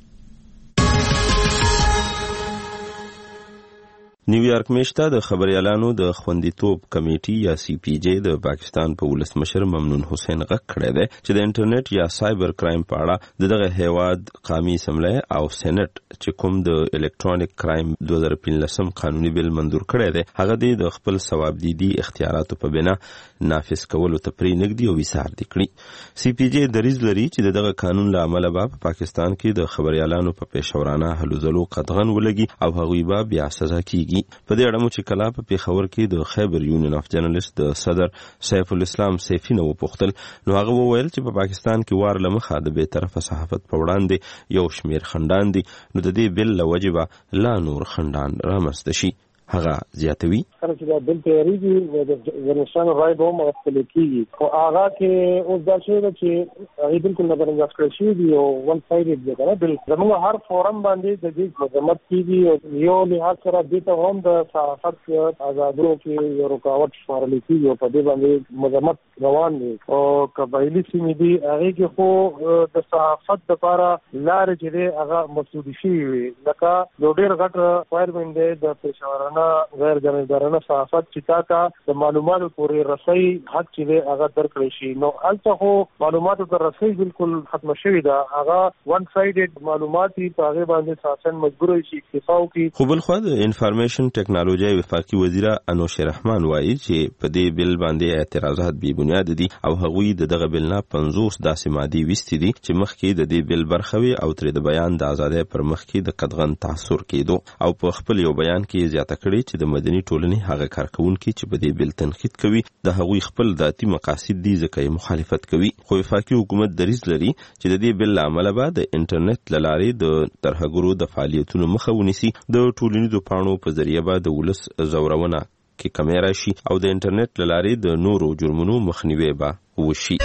نیویارک میشته د خبريالانو د خوندیتوب کمیټې یا سی پی جی د پاکستان په ولسمشر ممنون حسین غږ کړی دی چې د انټرنیټ یا سایبر کرایم په اړه دغه هیواد قومي اسمبلی او سېنات چې کوم د الکترونیک کرایم دوه هزار پنځلس قانوني بیل منظور کړی دی هغه د خپل ثوابدیدي اختیاراتو په بنا نافذ کولو ته پرې نږدې او ویسار دي کړي. سی پی جی دریځ لري چې دغه قانون له امله به په پاکستان کې د خبريالانو په پېښورانه هلو ځلو قطغن ولګي او هغوی به بیا سزا کیږي. په دې اړه مو چې کله په پیښور کې د خیبر یونین اف جرنالست د صدر سیف الاسلام سیفی نو پوښتل نو هغه وویل چې په پاکستان کې وار لمخه د به طرفه صحافت په وړاندې یو شمیر خندان دي نو د دې بل لوجبه لا نور خندان رامنځته شي. هغه زیاتوي سره چې دا بل تیاریږي د افغانستان رای به هم خپل کیږي او هغه کې اوس دا شی چې هغه بالکل نظر انداز کړی شي دی او ون سایډ دی کنه بل زموږ هر فورم باندې د دې مذمت کیږي او یو لحاظ سره د ته هم د صحافت آزادو کې یو رکاوټ شمارل کیږي او په دې باندې مذمت روان دي او قبایلی سیمې دي هغه کې خو د صحافت لپاره لار چې هغه مسعودي شي لکه یو ډېر غټ فایرمن دی د پېښور غیر جانبدارانه صحافت چې تا ته د معلوماتو پورې رسۍ حق چې هغه درکړی شي نو هلته خو معلوماتو ته رسۍ بالکل ختمه شوې ده هغه ون سایډډ معلومات په هغې باندې اساساً مجبور شي اکتفا وکړي. خو بل خوا د انفارمیشن ټیکنالوژي وفاقي وزیره انوشه رحمان وایي چې په دې بل باندې اعتراضات بې بنیاده دي او هغوی د دغه بل نه پنځوس داسې مادې ویستې دي چې مخکې د دې بل برخه وي او ترې د بیان د ازادۍ پر مخ کې د قدغن تاثر کېدو او په خپل یو بیان کې زیاته کړي چې د مدني ټولنې هغه کارکونکي چې په دې بل تنقید کوي د هغوی خپل ذاتي مقاصد دي ځکه یې مخالفت کوي. خو وفاقي حکومت دریځ لري چې د دې بل له امله به د انټرنیټ له لارې د ترهګرو د فعالیتونو مخه ونیسي د ټولنیزو پاڼو په ذریعه به د ولس زورونه کې کمی راشي او د انټرنیټ له لارې د نورو جرمونو مخنیوی به وشي.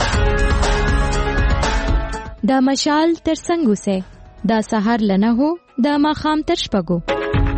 دا مشال تر څنګ اوسه دا سحر لنه هو دا ماښام تر شپږو.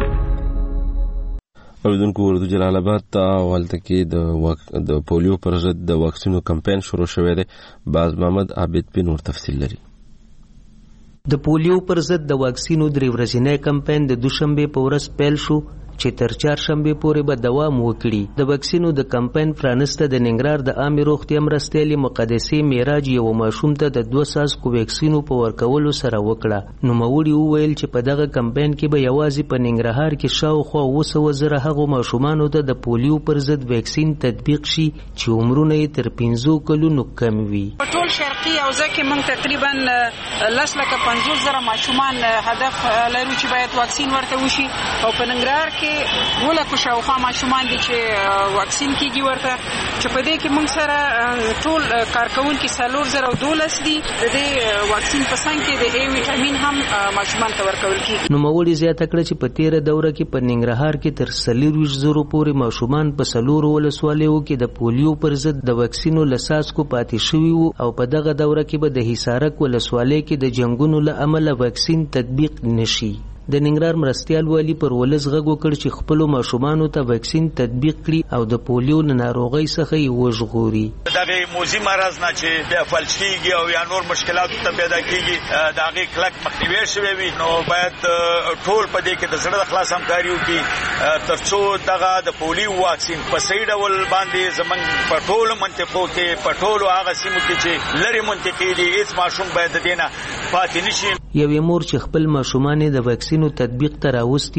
اوریدونکو اردو جلال آباد ته ولته کې د وک... د پولیو پر ضد د واکسینو کمپاین شروع شوی دی. باز محمد عابد په نور تفصیل لري. د پولیو پر ضد د واکسینو درې ورځې کمپاین د دوشنبه په ورځ پیل شو چې تر چهارشنبه پورې به دوام وکړي. د واکسینو د کمپاین پرانسته د ننګرهار د عامه روغتیا مرستیالې مقدسې معراج یو ماشوم ته د دوه ساس کو واکسینو په ورکولو سره وکړه. نو موري وویل چې په دغه کمپاین کې به یوازې په ننګرهار کې شاوخوا اوه سوه زره هغو ماشومانو ته د پولیو پر ضد واکسین تطبیق شي چې عمرونه یې تر پنځو کلونو کم وي. په ټول شرقي حوزه کې موږ تقریبا لس لکه پنځوس زره ماشومان هدف لرو چې باید واکسین ورته وشي او په ننګرهار کې ولکه شاوخوا ماشومان دي چې واکسین کیږي ورته چې په دې کې موږ سره ټول کارکونکي څلور زره او دولس دي. د دې واکسین په څنګ کې د ای وټامین هم ماشومان ته ورکول کیږي. نو موري زیاته کړه چې په تیره دوره کې په ننګرهار کې تر څلورویشت زرو پورې ماشومان په څلورو ولسوالیو کې د پولیو پر ضد د واکسینو له څاڅکو پاتې شوي وو او په دغه دوره کې به د حصارک ولسوالۍ کې د جنګونو له امله واکسین تطبیق نشي. د ننګرهار مرستیال والی پر ولس غږ وکړ چې خپل ماشومانو ته واکسین تطبیق کړي او د پولیو له ناروغۍ څخه یې وژغوري. دغه موزي مرض نه چې بیا فلج کیږي او یا نور مشکلات ته پیدا کیږي د هغې کلک مخنیوی شوی وي نو باید ټول په دې کې د زړه د خلاص همکاري وکړي تر څو دغه د پولیو واکسین په صحیح ډول باندې زموږ په ټولو منطقو کې په ټولو هغه سیمو کې چې لرې منطقې دي هېڅ ماشوم باید د دې نه پاتې نشي. یوې مور چې خپل ماشومان د واکسینو تطبیق ته راوستي وو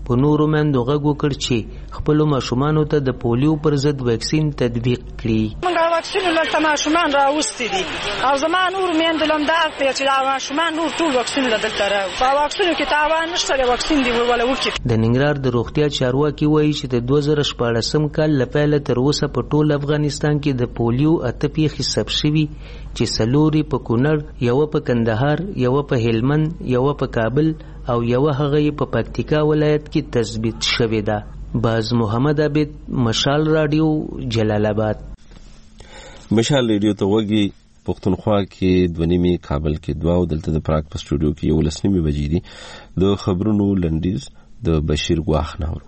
په نورو مندو غږ وکړ چې خپل ماشومان ته د پولیو پر ضد ویکسین تطبیق کړي. موږ واکسین لته ماشومان راوستي دي او زمان نور میندل هم دا چې دا ماشومان نور ټول واکسین دلته راو. په واکسینو کې تاوان نشته، واکسین دی ولا وکړي. د ننګرهار د روغتیا چارواکي وایي چې د دوه زره شپاړسم کال لپاره تر اوسه په ټول افغانستان کې د پولیو اته پیښې ثبت شوي چې څلورې په کونړ، یوه په کندهار، یوه په هلمند، یوه په کابل او یوه هغه په پکتیکا ولایت کې تثبیت شوې ده. باز محمد عابد، مشال رادیو، جلال آباد. مشال رادیو ته وګي پښتونخوا کې دوه نیمې، کابل کې دوه او دلته د پراګ په سټوډیو کې یولس نیمې بجې دي. د خبرونو لنډیز د بشیر ګواخ ناور.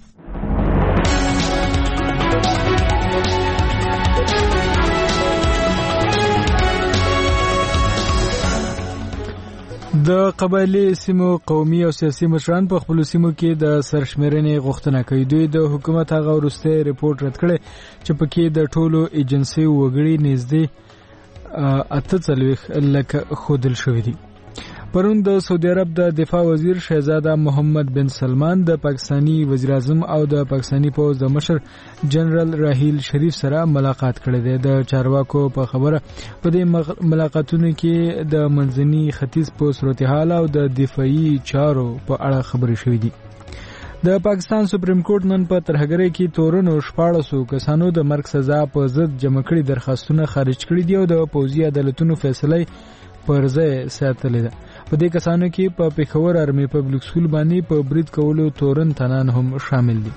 د قبایلی سیمو قومي او سیاسي مشران په خپل سیمو کې د سرشمیرنې غوښتنه کوي. دوی د حکومت هغه وروستی ریپورت رد کړی چې پکې د ټولو ایجنسي وګړي نږدې اته څلوېښت لکه ښودل شوي دي. پرون د سعودي عرب د دفاع وزیر شهزاده محمد بن سلمان د پاکستانی وزیر اعظم او د پاکستانی پوځ د مشر جنرال راحیل شریف سره ملاقات کړی دی. د چارواکو په خبره په دې ملاقاتونو کې د منځني ختیځ په صورتحال او د دفاعي چارو په اړه خبرې شوې دي. د پاکستان سپریم کورټ نن په ترهګرۍ کې تورنو شپاړسو کسانو د مرګ سزا په ضد جمع کړي درخواستونه خارج کړي دي او د پوځي عدالتونو فیصله پر ځای ساتلې ده. په دې کسانو کې په پېښور آرمي پبلک سکول باندې په برید کولو تورن تنان هم شامل دي.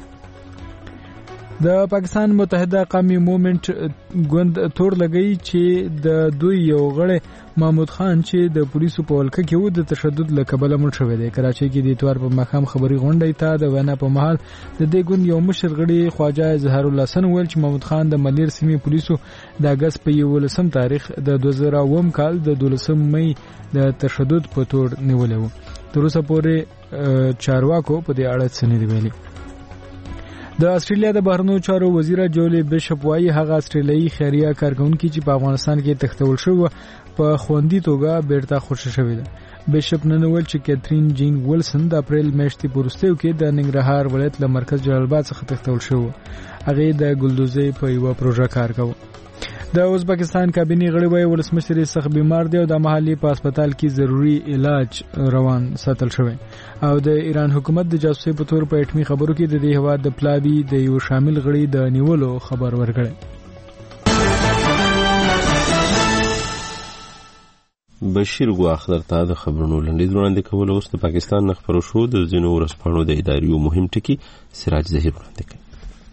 د پاکستان متحده قومي موومنټ ګوند تور لګئی چې د دوی یو غړی محمود خان چې د پولیسو په ولکه کې و د تشدد له کبله مړ شوی دی. کراچۍ کې د اتوار په ماښام خبري غونډې ته د وینا په مهال د دې ګوند یو مشر غړي خواجه اظهار الله حسن ویل چې محمود خان د ملیر سیمې پولیسو د اګست په یولسم تاریخ د دوه زره اووم کال د دولسم مې د تشدد په تور نیولی و. تر اوسه پورې چارواکو په دې اړه څه نه دي ویلي. د استرالیا د بهرنیو چارو وزیره جولي بیشپ وايي هغه استرالیایي خیریه کارکونکي چې په افغانستان کې تښتول شوی په خوندي توګه بیرته خوشی شوې ده. بیشپ نن ویل چې کیترین جین ویلسن د اپریل میاشتې په وروستیو کې د ننګرهار ولایت له مرکز جلال آباد څخه تښتول شوی. هغې د ګلدوزۍ په یوه پروژه کار کاوه. د ازبکستان کابینې غړي وایي ولسمشر یې سخت بیمار دی او د محلي په هسپتال کې ضروري علاج روان ساتل شوی. او د ایران حکومت د جاسوسۍ په تور په اټمي خبرو کې د دې هیواد د پلاوي د یو شامل غړي د نیولو خبر ورکړی. بشیر ګواخ درته د خبرونو لنډیز وړاندې کول. اوس د پاکستان نه خپرو شو د ځینو ورځپاڼو د اداریو مهم ټکي سراج ظهیر وړاندې کوي.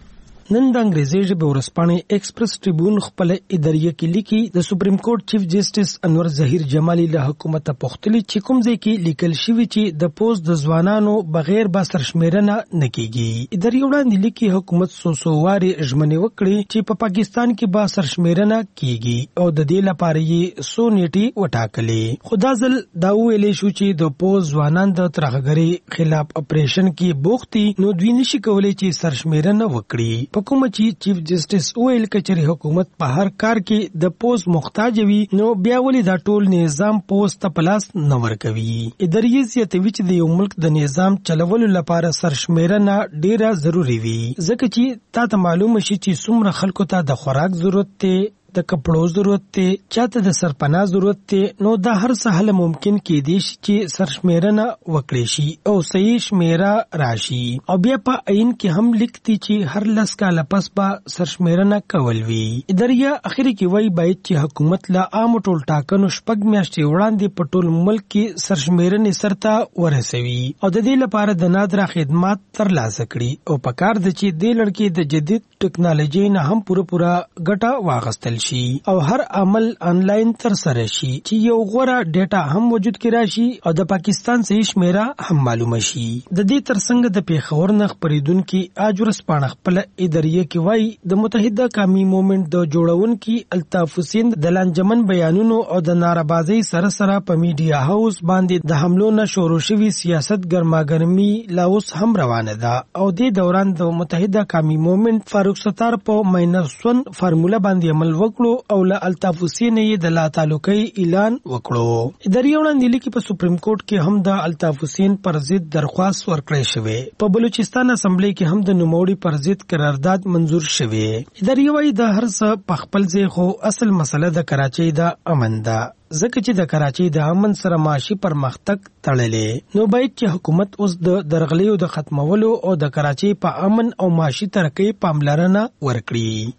نن د انګریزي ژبې ورځپاڼې ایکسپریس ټریبیون خپل اداریه کې لیکي د سپریم کورټ چیف جسټس انور ظهیر جمالي له حکومت پوښتنه چې کوم ځای کې لیکل شوی چې د پوز د ځوانانو بغیر با سرشمیرنه نه کیږي. اداریه وړاندې لیکي حکومت سو سو واري ژمنې وکړي چې په پاکستان کې با سرشمیرنه کیږي او د دې لپاره یې سو نیټي وټاکلې. خدا ځل دا ویلې شو چې د پوز ځوانان د ترهګرۍ خلاف اپریشن کې بوختي نو دوی نشي کولای چې سرشمیرنه وکړي. په کوم چې چیف جسټس ویل کچري حکومت په هر کار کې د پوز محتاج وي نو بیا ولې دا ټول نظام پوز ته پلاس نه ورکوي. اداري سیاستوي چې د یو ملک د نظام چلولو لپاره سرشمیرنه ډیره ضروری وي ځکه چې تا ته معلومه شي چې څومره خلکو ته د خوراک ضرورت دی، د کپړو ضرورت دی، چاته د سرپناه ضرورت دی. نو دا هر څه حل ممکن کېدی شي چې سرشمیرنه وکړي شي او صحیح شمیره راشي. او بیا په عین کې هم لیکتي چې هر لس کاله پس به سرشمیرنه کول وي. اداریه اخري کې وایي باید چې حکومت له عام ټول ټاکنو شپږ میاشتې وړاندې په ټول ملک کې سرشمیرنې سرته ورسوي او د دې لپاره د نادره خدمات ترلاسه کړي او په کار د چې دې لړکې د جدید ټکنالوژي نه هم پوره پوره ګټه واغستل شي او هر عمل آنلاین تر سره شي چې یو غوړه ډیټا هم وجود کې راشي او د پاکستان صحیح شمیره هم معلومه شي. د دې ترڅنګ د پیښور نه خبرېدونکي اجورس پاڼه خپل اداریه کې وایي د متحده قومي موومنټ د جوړونکي الطاف حسین د لانجمن بیانونو او د ناربازي سره سره په میډیا هاوس باندې د حملو نه شروع شوی سیاست ګرماګرمي لا اوس هم روانه ده او د دوران د متحده قومي موومنټ فاروق ستار په ماینس ون فارموله باندې عمل وکړ وکړو او له الطاف حسین یې د لا تعلقي اعلان وکړو. اداري وړاندې لیکي په سپریم کورټ کې هم د الطاف حسین پر ضد درخواست ورکړی شوی. په بلوچستان اسمبلی کې هم د نوموړي پر ضد قرارداد منظور شوی. اداري وايي د هر څه په خپل ځای خو اصل مسله د کراچۍ د امن ده، ځکه چې د کراچۍ د امن سره معاشي پرمختګ تړلې. نو باید چې حکومت اوس د درغلیو د ختمولو او د کراچۍ په امن او معاشي ترقۍ پاملرنه ورکړي.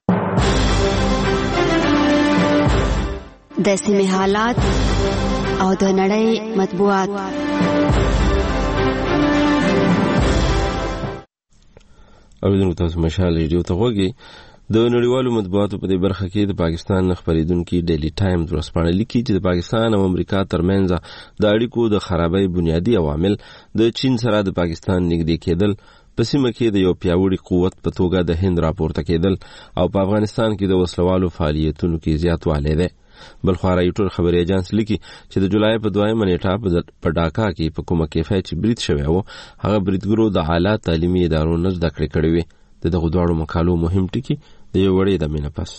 د سیمې حالات او د نړۍ مطبوعات. اوریدونکو تاسو مشال ریډیو ته غوږی. د نړیوالو مطبوعاتو په دې برخه کې د پاکستان خبرېدونکي ډیلی ټایمز ورځپاڼه لیکي چې د پاکستان او امریکا ترمنځ د اړیکو د خرابۍ بنیادی عوامل د چین سره د پاکستان نږدې کېدل، په سیمه کې د یو پیاوړي قوت په توګه د هند راپورته کېدل او په افغانستان کې د وسلوالو فعالیتونو کې زیاتوالی دی. بلخوا رایټر خبري ایجنس لیکي چې د جولای په دویمه نیټه په ډاکا کې په کومه کیفه چې برید شوی و هغه بریدګرو د اعلی تعلیمي ادارو نه زده کړې کړې وې. د دغو دواړو مقالو مهم ټکي د یو وړې د مینه پس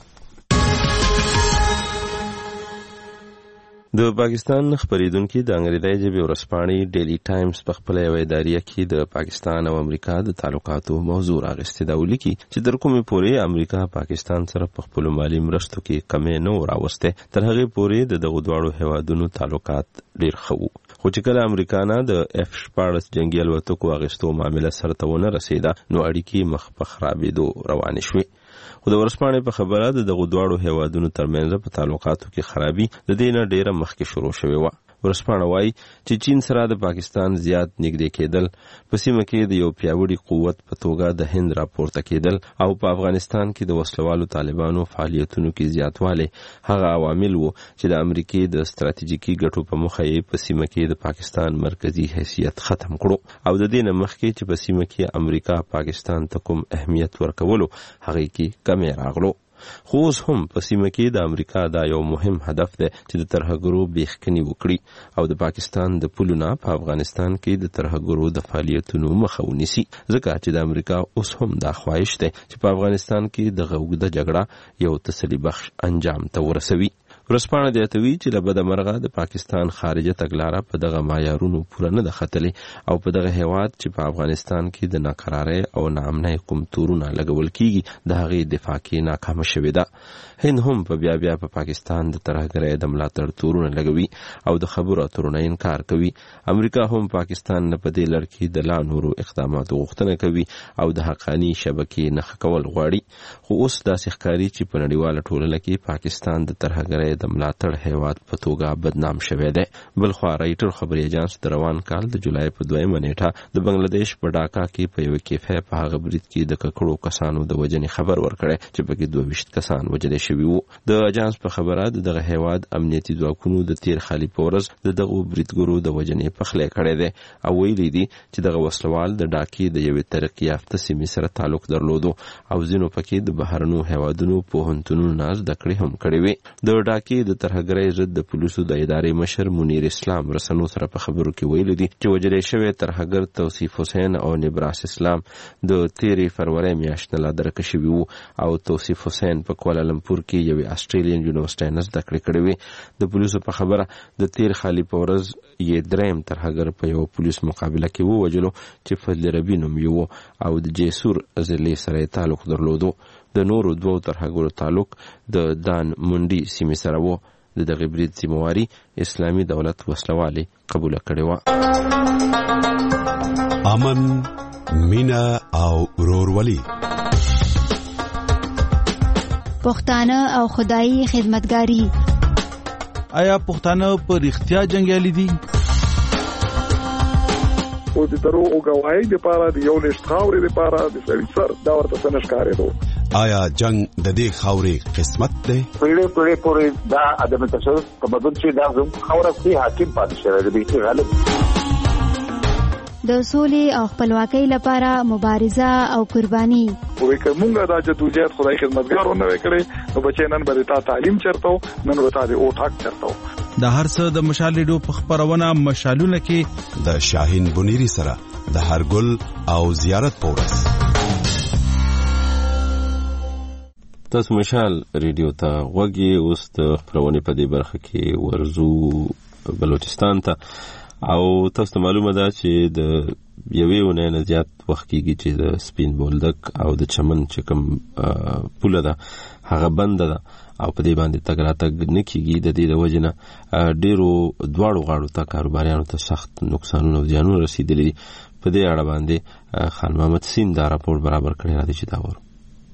د پاکستان خبرېدونکي د انګریزي ژبې ورځپاڼې ډیلی ټایمز په خپله یوه اداریه کې د پاکستان او امریکا د تعلقاتو موضوع راغستې ده او لیکي چې تر کومې پورې امریکا پاکستان سره په خپلو مالي مرستو کې کمې نه و راوستی، تر هغې پورې د دغو دواړو هیوادونو تعلقات ډېر ښه وو. خو چې کله امریکا نه د اف شپاړس جنګي الوتکو اخیستو معامله سرته ونه رسېده نو اړیکې مخ په خرابېدو روانې شوې. خو د ورځپاڼې په خبره د دغو دواړو هیوادونو ترمنځ په تعلقاتو کې خرابي د دې نه ډېره مخکې شروع شوې وه. ورځپاڼه وایي چې چین سره د پاکستان زیات نږدې کېدل، په سیمه کې د یو پیاوړي قوت په توګه د هند راپورته کېدل او په افغانستان کې د وسلوالو طالبانو فعالیتونو کې زیاتوالی هغه عوامل وو چې د امریکې د ستراتیژیکي ګټو په موخه یې په سیمه کې د پاکستان مرکزی حیثیت ختم کړو او د دې نه مخکې چې په سیمه کې امریکا پاکستان ته کوم اهمیت ورکولو هغې کې کمې راغلو. خو اوس هم په سیمه کې د امریکا دا یو مهم هدف دی چې د ترهګرو بیخکني وکړي او د پاکستان د پولو نه په افغانستان کې د ترهګرو د فعالیتونو مخه ونیسي، ځکه چې د امریکا اوس هم دا خواهش دی چې په افغانستان کې دغه اوږده جګړه یو تسلي بخش انجام ته ورسوي. ورځپاڼه زیاتوي چې له بده مرغه د پاکستان خارجه تګلاره په دغه معیارونو پوره نه ده ختلې او په دغه هیواد چې په افغانستان کې د ناقرارۍ او ناامنۍ کوم تورونه لګول کیږي د هغې دفاع کې ناکامه شوې ده. هند هم په بیا بیا په پاکستان د ترهګرۍ د ملاتړ تورونه لګوي او د خبرو اترو نه انکار کوي. امریکا هم پاکستان نه په دې لړ کې د لا نورو اقداماتو غوښتنه کوي او د حقاني شبکې نښه کول غواړي. خو اوس داسې ښکاري چې په نړیواله ټولنه کې پاکستان د ترهګرۍ د ملاتړ هیواد په توګه بدنام شوی دی. بلخوا رایټر خبري ایجنس د روان کال د جولای په دویمه نیټه د بنگلاديش په ډاکا کې په یوه کیفه په هغه برید کې د ککړو کسانو د وژنې خبر ورکړی چې پکې دوه ویشت کسان وژل شوي وو. د اجانس په خبره د دغه هیواد امنیتي ځواکونو د تیر خالي په ورځ د دغو بریدګرو د وژنې پخلی کړی دی او ویلي دي چې دغه وسلوال د ډاکې د یوې ترقي یافته سیمې سره تعلق درلودو او ځینو پکې د بهرنو هیوادونو پوهنتونونو نه زده کړې هم کړې وې. د ډاکې د ترهګرۍ ضد د پولیسو د ادارې مشر منیر اسلام رسنو سره په خبرو کې ویلي دي چې وژل شوی ترهګر توصیف حسین او نبراس اسلام د تیرې فروری میاشتې نه لا درکه شوي وو او توصیف حسین په کوالالمپور کې یوې اسټریلین یونیورسټۍ نه زده کړې کړې وې. د پولیسو په خبره د تیر خالي په ورځ یې دریم ترهګر په یو پولیس مقابله کې ووژلو چې فضل ربی نوم یې و او د جیسور ضلعې سره یې تعلق درلودو. د نورو دوو ترهګرو تعلق د دان منډي سیمې سره و. د دغه برید ذمہواري اسلامي دولت وسلوالې قبوله کړې وه. امن، مینا او ورورولي، پښتانه او خدایي خدمتګاری. آیا پښتانه په رښتیا جنګیالي دي؟ او د درو او گواهی لپاره د یو لښت خاورې لپاره د سړي سر دا ورته څه نشکارېدو. آیا جنگ د دې خاورې قسمت دی؟ پیړې پیړې پورې دا عدم تشدد تمدن چې دا زموږ خاوره کې حاکم پاتې شوی دی چې غالب د سولې او خپلواکۍ لپاره مبارزه او قرباني. وې کومه دا چې توجیه خدای خدمتګارونه وکړي نو بچي نن به تا تعلیم چرته نن به تا دې او ټاک چرته. د هر څه د مشال ریډیو په خبرونه مشالونه کې د شاهین بنيري سره د هرګل او زیارت پورس. تاسو مشال ریډیو ته غوږی. اوس د خبرونې په دې برخه کې ورزو بلوچستان ته، او تاسو ته معلومه ده چې د یوې اونۍ نه زیات وخت کېږي چې د سپین بولدک او د چمن چې کوم پوله ده هغه بنده ده او په دې باندې تګ راتګ نه کېږي. د دې د وجې نه ډېرو دواړو غاړو ته کاروباریانو ته سخت نقصانونه او زیانونه رسېدلي دي. په دې اړه باندې خان محمد سین دا راپور برابر کړی را دی چې دا ورو.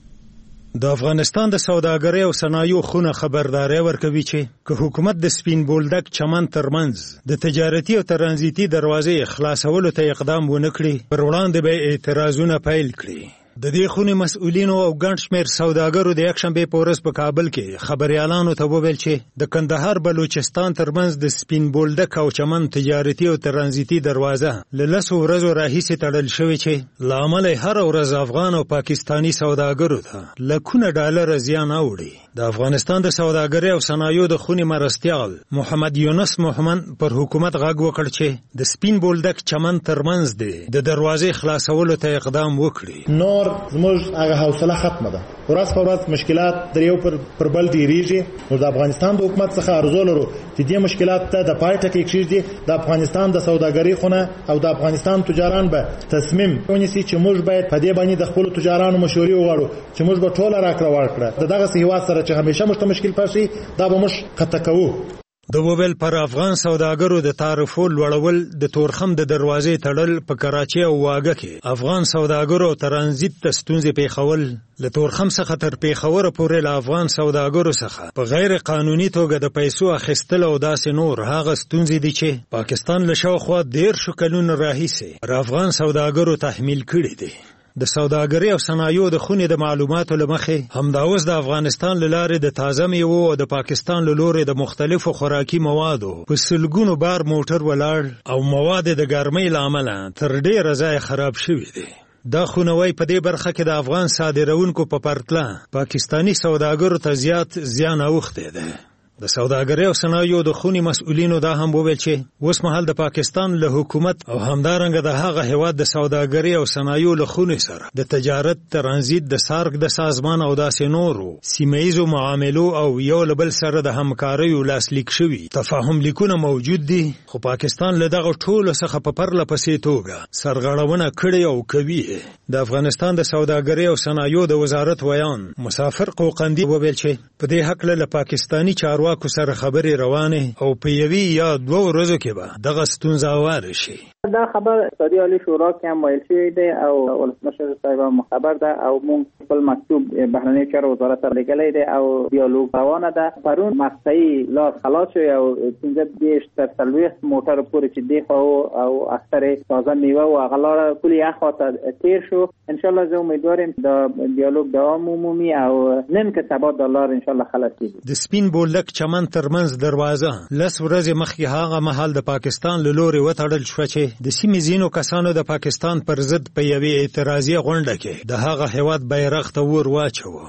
د افغانستان د سوداګرۍ او صنایعو خونه خبرداري ورکوي چې که حکومت د سپین بولدک چمن ترمنځ د تجارتي او ترانزیتي دروازې خلاصولو ته اقدام ونه کړي، پر وړاندې به اعتراضونه پیل کړي. د دې خونې مسؤلینو او ګڼ شمېر سوداګرو د یکشنبې په ورځ په کابل کې خبریالانو ته وویل چې د کندهار بلوچستان ترمنځ د سپین بولدک او چمن تجارتي او ترانزیتي دروازه له لسو ورځو راهیسې تړل شوې چې له امله یې هره ورځ افغان او پاکستاني سوداګرو ته لکونه ډالره زیان اوړي. د افغانستان د سوداګرۍ او صنایعو د خونې مرستیال محمد یونس محمد پر حکومت غږ وکړ چې د سپین بولدک چمن ترمنځ د دروازې خلاصولو ته اقدام وکړي. نور زموږ هغه حوصله ختمه ده. ورځ په ورځ مشکلات د یو پر پر بل ډیریږي. نو د افغانستان د حکومت څخه ارزو لرو چې دې مشکلات ته د پای ټکی کېږي. د افغانستان د سوداګرۍ خونه او د افغانستان تجاران به تصمیم ونیسي چې موږ باید په دې باندې د خپل تجارانو مشورې وغواړو چې موږ به ټوله راکړه ورکړه. دغه هیواد سره چې همیشه موږ ته مشکل پاشي دا به موږ قطع کوو. د وویل پر افغان سوداګرو د تعرفو لوړول، د تورخم د دروازې تړل په کراچۍ او واګه کې افغان سوداګرو ترانزیت ته ستونزې پیښول، له تورخم څخه تر پیښوره پورې له افغان سوداګرو څخه په غیر قانوني توګه د پیسو اخیستل او داسې نور هغه ستونزې دي چې پاکستان له شاوخوا دېرشو کلونو راهیسې پر افغان سوداګرو تحمیل کړي دي. د سوداګرۍ او صنایعو د خونې د معلوماتو له مخې همدا اوس د افغانستان له لارې د تازه میوو او د پاکستان له لورې د مختلفو خوراکي موادو په سلګونو بار موټر ولاړ او مواد د ګرمۍ له امله تر ډېره ځایه خراب شوي دي. دا خونوی په دې برخه کې د افغان صادروونکو په پرتله پاکستاني سوداګرو ته زیات زیان اوښتی دی. د سوداګرۍ او صنایعو د خونې مسؤلینو دا هم وویل چې اوس مهال د پاکستان له حکومت او همدارنګه د هغه هیواد د سوداګرۍ او صنایعو له خونې سره د تجارت، ترانزیت، د سارک د سازمان او داسې نورو سیمهیزو معاملو او یو له بل سره د همکاریو لاسلیک شوي تفاهم لیکونه موجود دي، خو پاکستان له دغه ټولو څخه په پرله پسې توګه سرغړونه کړې او کوي. د افغانستان د سوداګرۍ او صنایعو د وزارت ویان مسافر قوقندي وویل چې په دې هکله له پاکستاني چارواکو واکو سره خبرې روانه او په یوې یا دوه ورځو کې به دغه ستونزه واره شي. دا خبر اقتصادي عالی شورا کې هم ویل شوی دی او ولسمشر صاحب هم خبر ده او موږ خپل مکتوب بهرنی چارو وزارت ته لېږلی دی او دیالوګ روانه ده. پرون مقطعي لار خلاص شوی او پنځه دېرش تر څلوېښت موټر پورې چې دی خو او اکثر تازه میوه او هغه لاره پولې اخوا ته تیر شو. انشاءالله زه امیدوارم دا دیالوګ دوام ومومي او نن که سبا دا لار انشاءالله خلاص کېږي. د سپین بولدک چمن ترمنځ دروازه لس ورځې مخکې هغه مهال د پاکستان له لورې وتړل شوه چې د سیمې ځینو کسانو د پاکستان پر ضد په یوې اعتراضي غونډه کې د هغه هیواد بیرغ ته ور واچوه.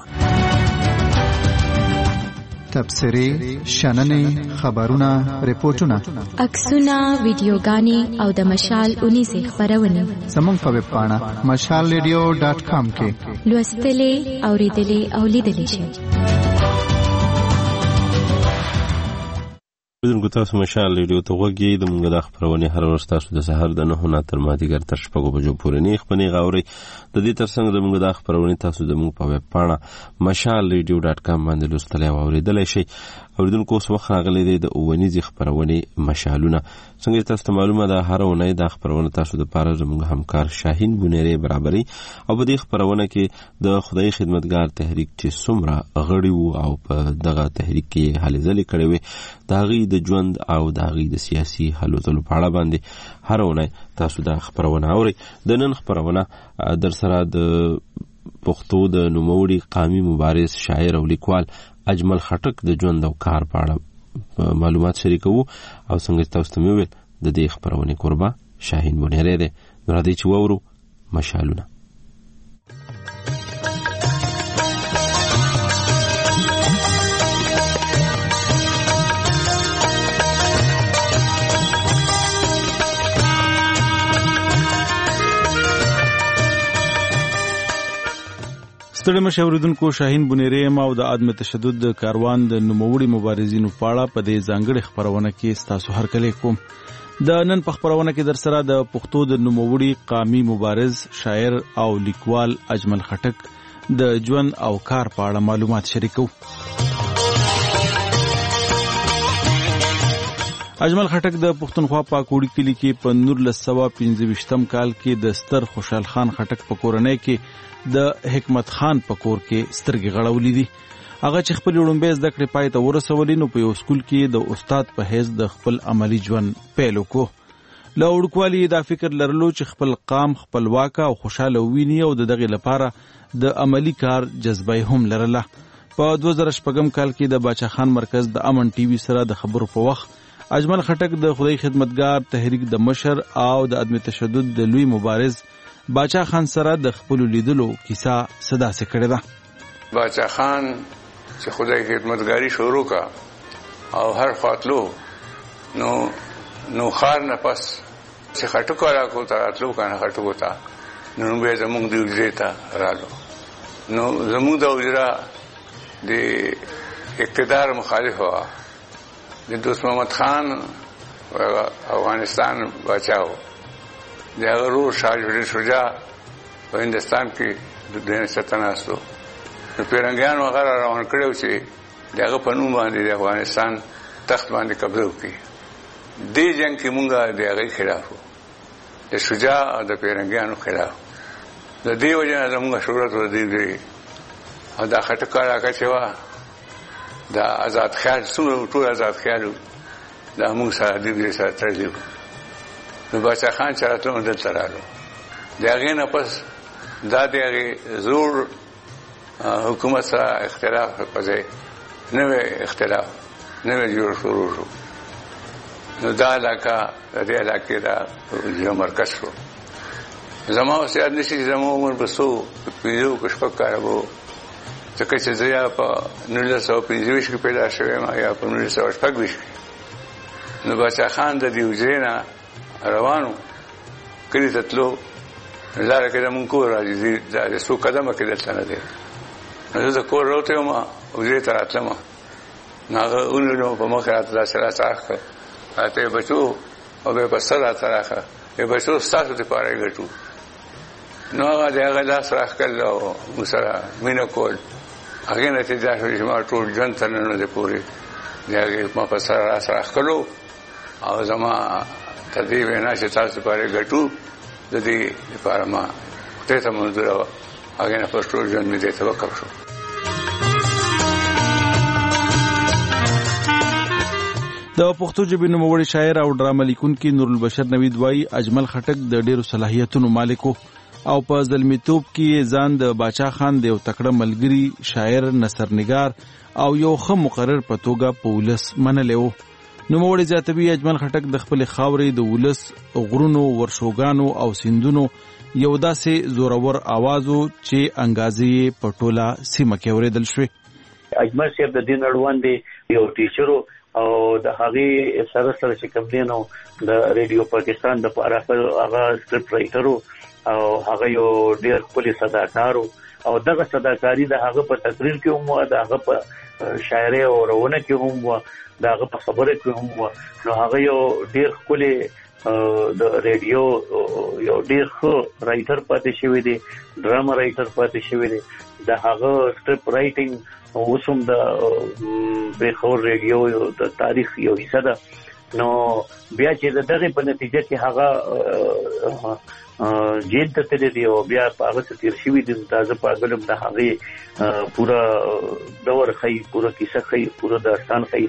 تبصرې، شننې، خبرونه، ریپورتونه، عکسونه، ویډیوګانې او د مشال اونیزې خپرونې زموږ په ویب پاڼه مشال ریډیو ډاټ کام کې لوستلې، اوریدلې او لیدلې شئ. بدونکو تاسو مشال ریډیو ته غوږی د مونږ د خبرونې هر ورځ تاسو د سحر د نهو نه تر مازدیګر تر شپږو بجو پورې نه خپنې غاوري. د دې ترڅنګ د مونږ د خبرونې تاسو د مونږ په ویب پاڼه مشال ریډیو ډاټ کام باندې لوستلای او اوریدلای شئ. اوریدونکو اوس وخت راغلی دی د اونیزې خبرونې مشالونه. څنګه تاسو ته معلومه ده هر اونۍ د خبرونه تاسو د پاره زموږ همکار شاهین بونیری برابرۍ او په دې خبرونه کې د خدای خدمتګار تحریک چې څومره غړي وو او په دغه تحریک کې هلې ځلې کړې وې د هغې د ژوند او د هغې د سیاسي هلو ځلو په اړه باندې هر اونۍ تاسو دا خبرونه اورئ. د نن خبرونه در سره د پښتو د نوموړي قامي مبارز، شاعر او لیکوال اجمل خټک د ژوند او کار په اړه معلومات شریکوو او څنګه تاسو ته مې وویل د دې خبرونې کوربه شاهین بونیری دی. نو راځئ چې واورو مشالونه. ستړي مشه اوریدونکو، شاهین بنيري یم او د عدم تشدد د کاروان د نوموړي مبارزینو په اړه په دې ځانګړې خپرونه کې ستاسو هرکلی کوم. د نن په خپرونه کې در سره د پښتو د نوموړي قامي مبارز، شاعر او لیکوال اجمل خټک د ژوند او کار په اړه معلومات شریکو. اجمل خټک د پښتونخوا پاکوړي کلي کې په نولس سوه پنځه ویشتم کال کې د ستر خوشحال خان خټک په کورنۍ کې د حکمت خان په کور کې سترګې غړولې دي. هغه چې خپل لومړی زده کړې پای ته ورسولې، نو په یو سکول کې د استاد په حیث د خپل عملی ژوند پیل وکړو. له وړوکوالي دا فکر لرلو چې خپل قام خپلواک او خوشاله وویني او د دغې لپاره د عملی کار جذبه هم لرله. په دوه زره شپږم کال کې د باچا خان مرکز د امن ټي وي سره د خبرو په وخت اجمل خټک د خدای خدمتګار تحریک د مشر او د عدم تشدد د لوی مبارز باچا خان سره د خپل لیدلو کیسه صدا سره کړې ده. باچا خان چې خدای خدمتګاری شروع کا او هر خاطلو نو نو خار نه پس چې خټکو را کو تا اتلو کنه خټکو تا نو به زموږ دی وجره تا رالو. نو زموږ د وجره د اقتدار مخالف و د دوست محمد خان افغانستان بچاو د هغه رو شاه شجاع په هندستان کې د دنیا ستناستو نو پیرنګیان وغیرہ روان کړو چې دغه په نوم باندې د افغانستان تخت باندې قبضه وکړي. دې جنگ کې مونږه د هغه خلاف د شجاع او د پیرنګیانو خلاف د دې وجه نه زموږ شهرت ودی دی او دا خټکا راکړه وا دا آزاد خیال څومره ټول آزاد خیالو دا موږ سره دې سره ترلیو. نو باچا خان چرته مدد ترالو دغه نه پس دا دغه زور حکومت سره اختلاف پځه نوې اختلاف نوې جوړ شروع شو. نو دا علاقه د دې علاقې دا یو مرکز شو. زمو سیاد نشي زمو عمر بسو پیو کښ کارو ځکه چې زه یا په نولس سوه پنځه ویشت کې پیدا شوم یا په نولس سوه شپږ ویشت کې. نو باچا خان د دې وجرې نه روانو کلی ته تلو لاره کې زمونږ کور راځي دا څو قدمه کې دلته نه دی. نو زه کور راوته یم وجرې ته راتلم نو هغه اونونو په مخ راته دا سره څاخه اته بچو او به په سره راته یې بچو ستاسو لپاره ګټو. نو هغه دغه لاس راخکل او مسره مینه کول هغه نتیجه شو چې ما ټول ژوند ته نه دی پورې دغه ما په سره راس راخکلو او زما تدې وینا چې تاسو لپاره ګټو د دې لپاره ما ته ته منظور هغه نه په ټول ژوند مې دې ته وکړ شو. د پښتو ژبې نوموړی شاعر او ډرامه لیکونکی نور البشر نوید وایي اجمل خټک د ډېرو صلاحیتونو مالک او په زلمیتوب کې ځان د باچا خان د یو تکړه ملګری، شاعر، نثرنګار او یو ښه مقرر په توګه په ولس منلی و. نوموړی زیاتوي اجمل خټک د خپلې خاورې د ولس، غرونو، ورشوګانو او سیندونو یو داسې زورور آواز و چې انګازې په ټوله سیمه کې اورېدل شوې. اجمل صاحب د دې نړوان دی یو ټیچرو او د هغې سره سره چې کوم دی نو د ریډیو پاکستان د پاره هغه سکرپټ رایټر او هغه یو ډېر ښکلی صداکار او دغه صداکاري د هغه په تقریر کې هم د هغه په شاعري او رونه کې هم د هغه په خبره کې هم نو هغه یو ډېر ښکلی د ریډیو یو ډېر ښه رایټر پاتې شوی دی، ډرامه رایټر پاتې شوی دی. د هغه سکرپټ رایټینګ اوس هم د پېښور ریډیو د تاریخ یو حصه ده. نو بیا چې د دغې په نتیجه کې هغه جیل ته تللی دی او بیا په هغه څه تېر شوي دي. تازه په اګلم د هغې پوره دور ښیي، پوره کیسه ښیي، پوره داستان ښیي.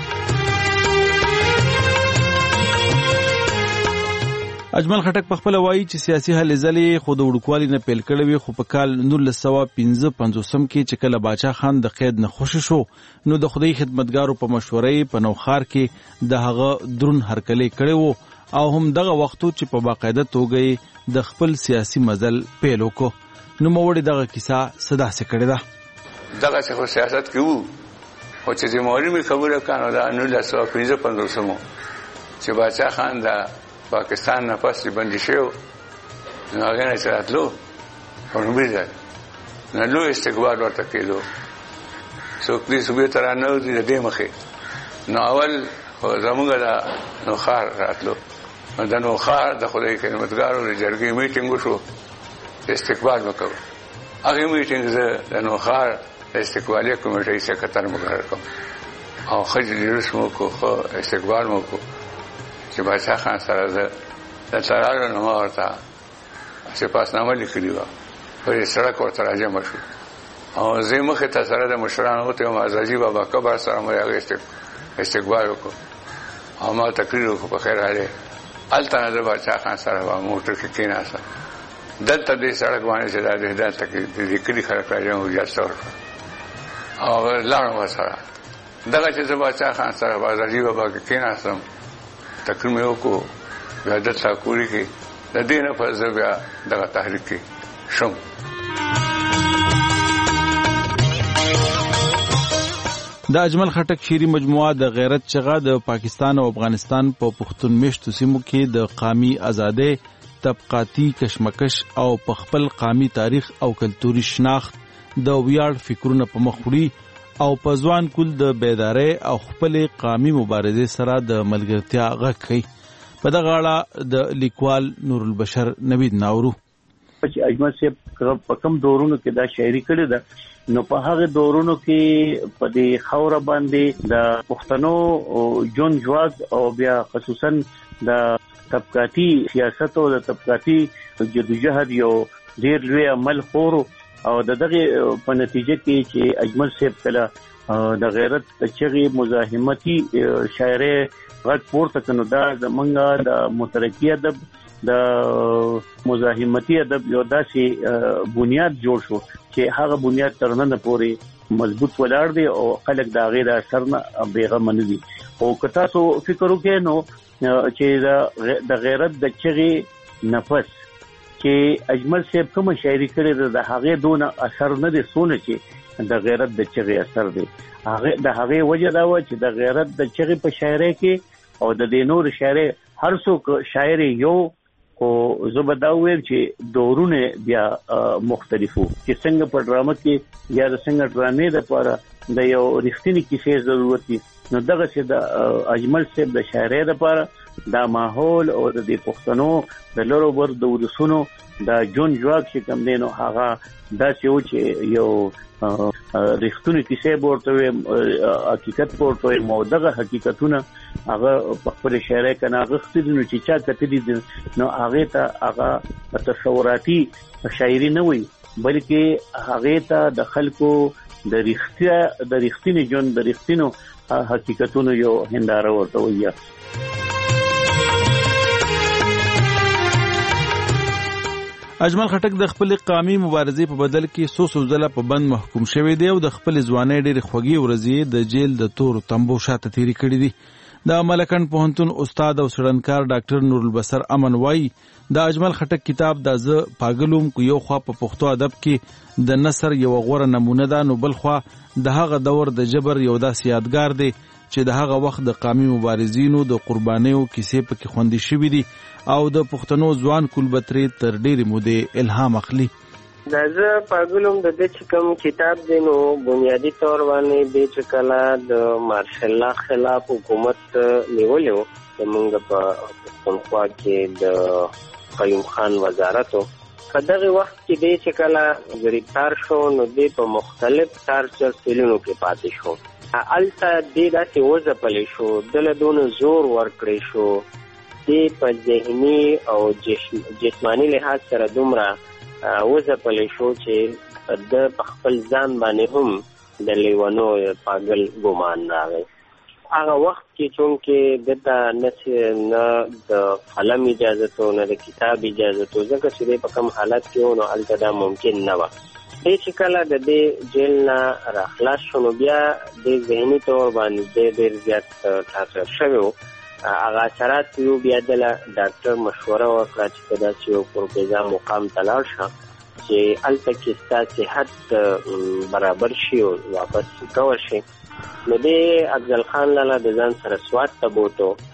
اجمل خټک په خپل وایي چې سیاسي هلې ځلې خو د وړوکوالي نه پیل کړې وي، خو په کال نولس سوه پنځه پنځوسم کې چې کله باچا خان د قید نه خوشي شو نو د خدای خدمتګارو په مشورې په نوښار کې د هغه درون هرکلی کړی و او هم دغه وختو چې په باقاعده توګه د خپل سیاسي مزل پیل وکړو. نوموړي دغه کیسه صدا سره کړې ده. دغه څه سیاست کې وو او چې جمهوریت می خبره کانو دا نولس سوه پنځه پنځوسم چې باچا خان دا پاکستان نه پس باندې شو نو هغه نه چراتلو ورنبیزه نه لوی استقبال ورته کېدو. څوک دې صوبې ته راننوځي د دې مخې نو اول زمونږ د نوښار راتلو. د نوښار د خدای خدمتګارو د جرګې میټینګ وشو، استقبال وکړو. هغې میټینګ زه د نوښار د استقبالیه کمیټۍ سکرټر مقرر کړم او ښه جلوس مو وکړو، ښه استقبال مو وکړو چې باچا خان سره زه دلته راغلو نو ما ورته سپاسنامه لیکلې وه، پر سړک ورته راجمع شو او زه مخې ته سره د مشرانو وتې وم، حاجي بابا کبر سره مو هغې استقبال وکړو او ما تقریر وکړو په خیر راغلی. هلته نه د باچا خان سره به موټر کې کېناستم. دلته دې سړک باندې چې دا دی دلته کې د کلي خلک راجمع وو، اجازه ورکړه او لاړم ورسره. دغه چې زه باچا خان سره به حاجي بابا کې کېناستم، تقریر مې وکړو، بیا دلته کوري کې د دې نه پس زه بیا دغه تحریک کې شم. د اجمل خټک شعري مجموعه د غیرت چغه د پاکستان او افغانستان په پښتون میشتو سیمو کې د قامي ازادۍ، طبقاتي کشمکش او په خپل قامي تاریخ او کلتوري شناخت د ویاړ فکرونه په مخ وړي او په ځوان کول د بیدارۍ او خپل قامي مبارزې سره د ملګرتیا غږ کوي. په دغه اړه د لیکوال نور البشر نوید ناورو چې اجمل صاحب په کوم دورونو کې دا شاعري کړې ده، نو په هغه دورونو کې په دې خوره باندې د پښتنو جون جواز او بیا خصوصا د طبقاتي سیاست او د طبقاتي جدوجہد یو ډېر لوی عمل خورو او د دغه په نتیجه کې چې اجمل صاحب کله د غیرت چغې مزاحمتي شاعري غږ پورته کړو. دا زمونږ د مترقي ادب د مزاحمتي ادب یو داسې بنیاد جوړ شو چې هغه بنیاد تر نن پورې مضبوط ولاړ دی او خلک د هغې د اثر نه بېغمه نه دي. او که تاسو فکر وکړئ نو چې د غیرت د چغې نفس چې اجمل صاحب کومه شاعري کړې ده د هغې دونه اثر نه دی څونه چې د غیرت د چغې اثر دی. هغه د هغې وجه دا وه چې د غیرت د چغې په شاعرۍ کې او د دې نور شاعرۍ هر څوک شاعر یو، خو زه به دا ووایم چې دورونه بیا مختلفو چې څنګه په ډرامه کې یا د څنګه ډرامې دپاره د یو رښتینې کیسې ضرورت وي، نو دغسې د اجمل صاحب د شاعرۍ دپاره دا ماحول او د دې پښتنو د لرو بر د ولسونو د جون جواک چې کوم دی نو هغه داسې و چې یو رښتونې کیسې به ورته وي، حقیقت به ورته وي، او دغه حقیقتونه هغه په خپلې شاعرۍ کې ناغښتي دي، نو چې چا کتلي دي نو هغې ته هغه تصوراتي شاعري نه وي، بلکې هغې ته د خلکو د رښتیا د رښتینې ژوند د رښتینو حقیقتونو یو هنداره ورته وي. اجمل خټک د خپل قامي مبارزې په بدل کې څو څو ځله په بند محکوم شوی دی او د خپل ځوانۍ ډېرې خوږې ورځې د جیل د تورو تمبو شاته تېرې کړې دي. د ملکند پوهنتون استاد او څېړنکار ډاکټر نور البشر امن وایي د اجمل خټک کتاب د زه پاګلوم کو یو خوا په پښتو ادب کې د نثر یو غوره نمونه ده، نو بل خوا د هغه دور د جبر یو داسې یادګار دی چې د هغه وخت د قامي مبارزینو د قربانیو کیسې پکې خوندې شوي دي او د پښتنو ځوان کلبترې تر ډېرې مودې الهام اخلي. د زه پاګلوم د دې چې کوم کتاب دی نو بنیادي طور باندې دی چې کله د مارشل الله خلاف حکومت نیولی و زمونږ په پښتونخوا کې د قیوم خان وزارت و، په دغه وخت کې دی چې کله ګرفتار شو نو دی په مختلف ټارچر سیلونو کې پاتې شو. هلته دی داسې وځپلی شو، دله دونه زور ورکړی شو، دی په ذهني او جسماني لحاظ سره دومره وځپلی شو چې د په خپل ځان باندې هم د لیونو پاگل ګمان راغی. هغه وخت کې چونکې دته نه د قلم اجازت و نه د کتاب اجازت و، ځکه چې دی په کوم حالت کې و نو هلته دا ممکن نه وه. دی چې کله د دې جیل نه راخلاص شو نو بیا د ذهني طور باندې دی ډېر زیات ټارچر شوی و. هغه اثرات یو بیا دله ډاکټر مشوره وکړه چې په داسې یو پروفیزا مقام ته لاړ شه چې هلته کې ستا صحت برابر شي او واپس کور شي. نو دی افضل خان لاله د ځان سره سوات ته بوتو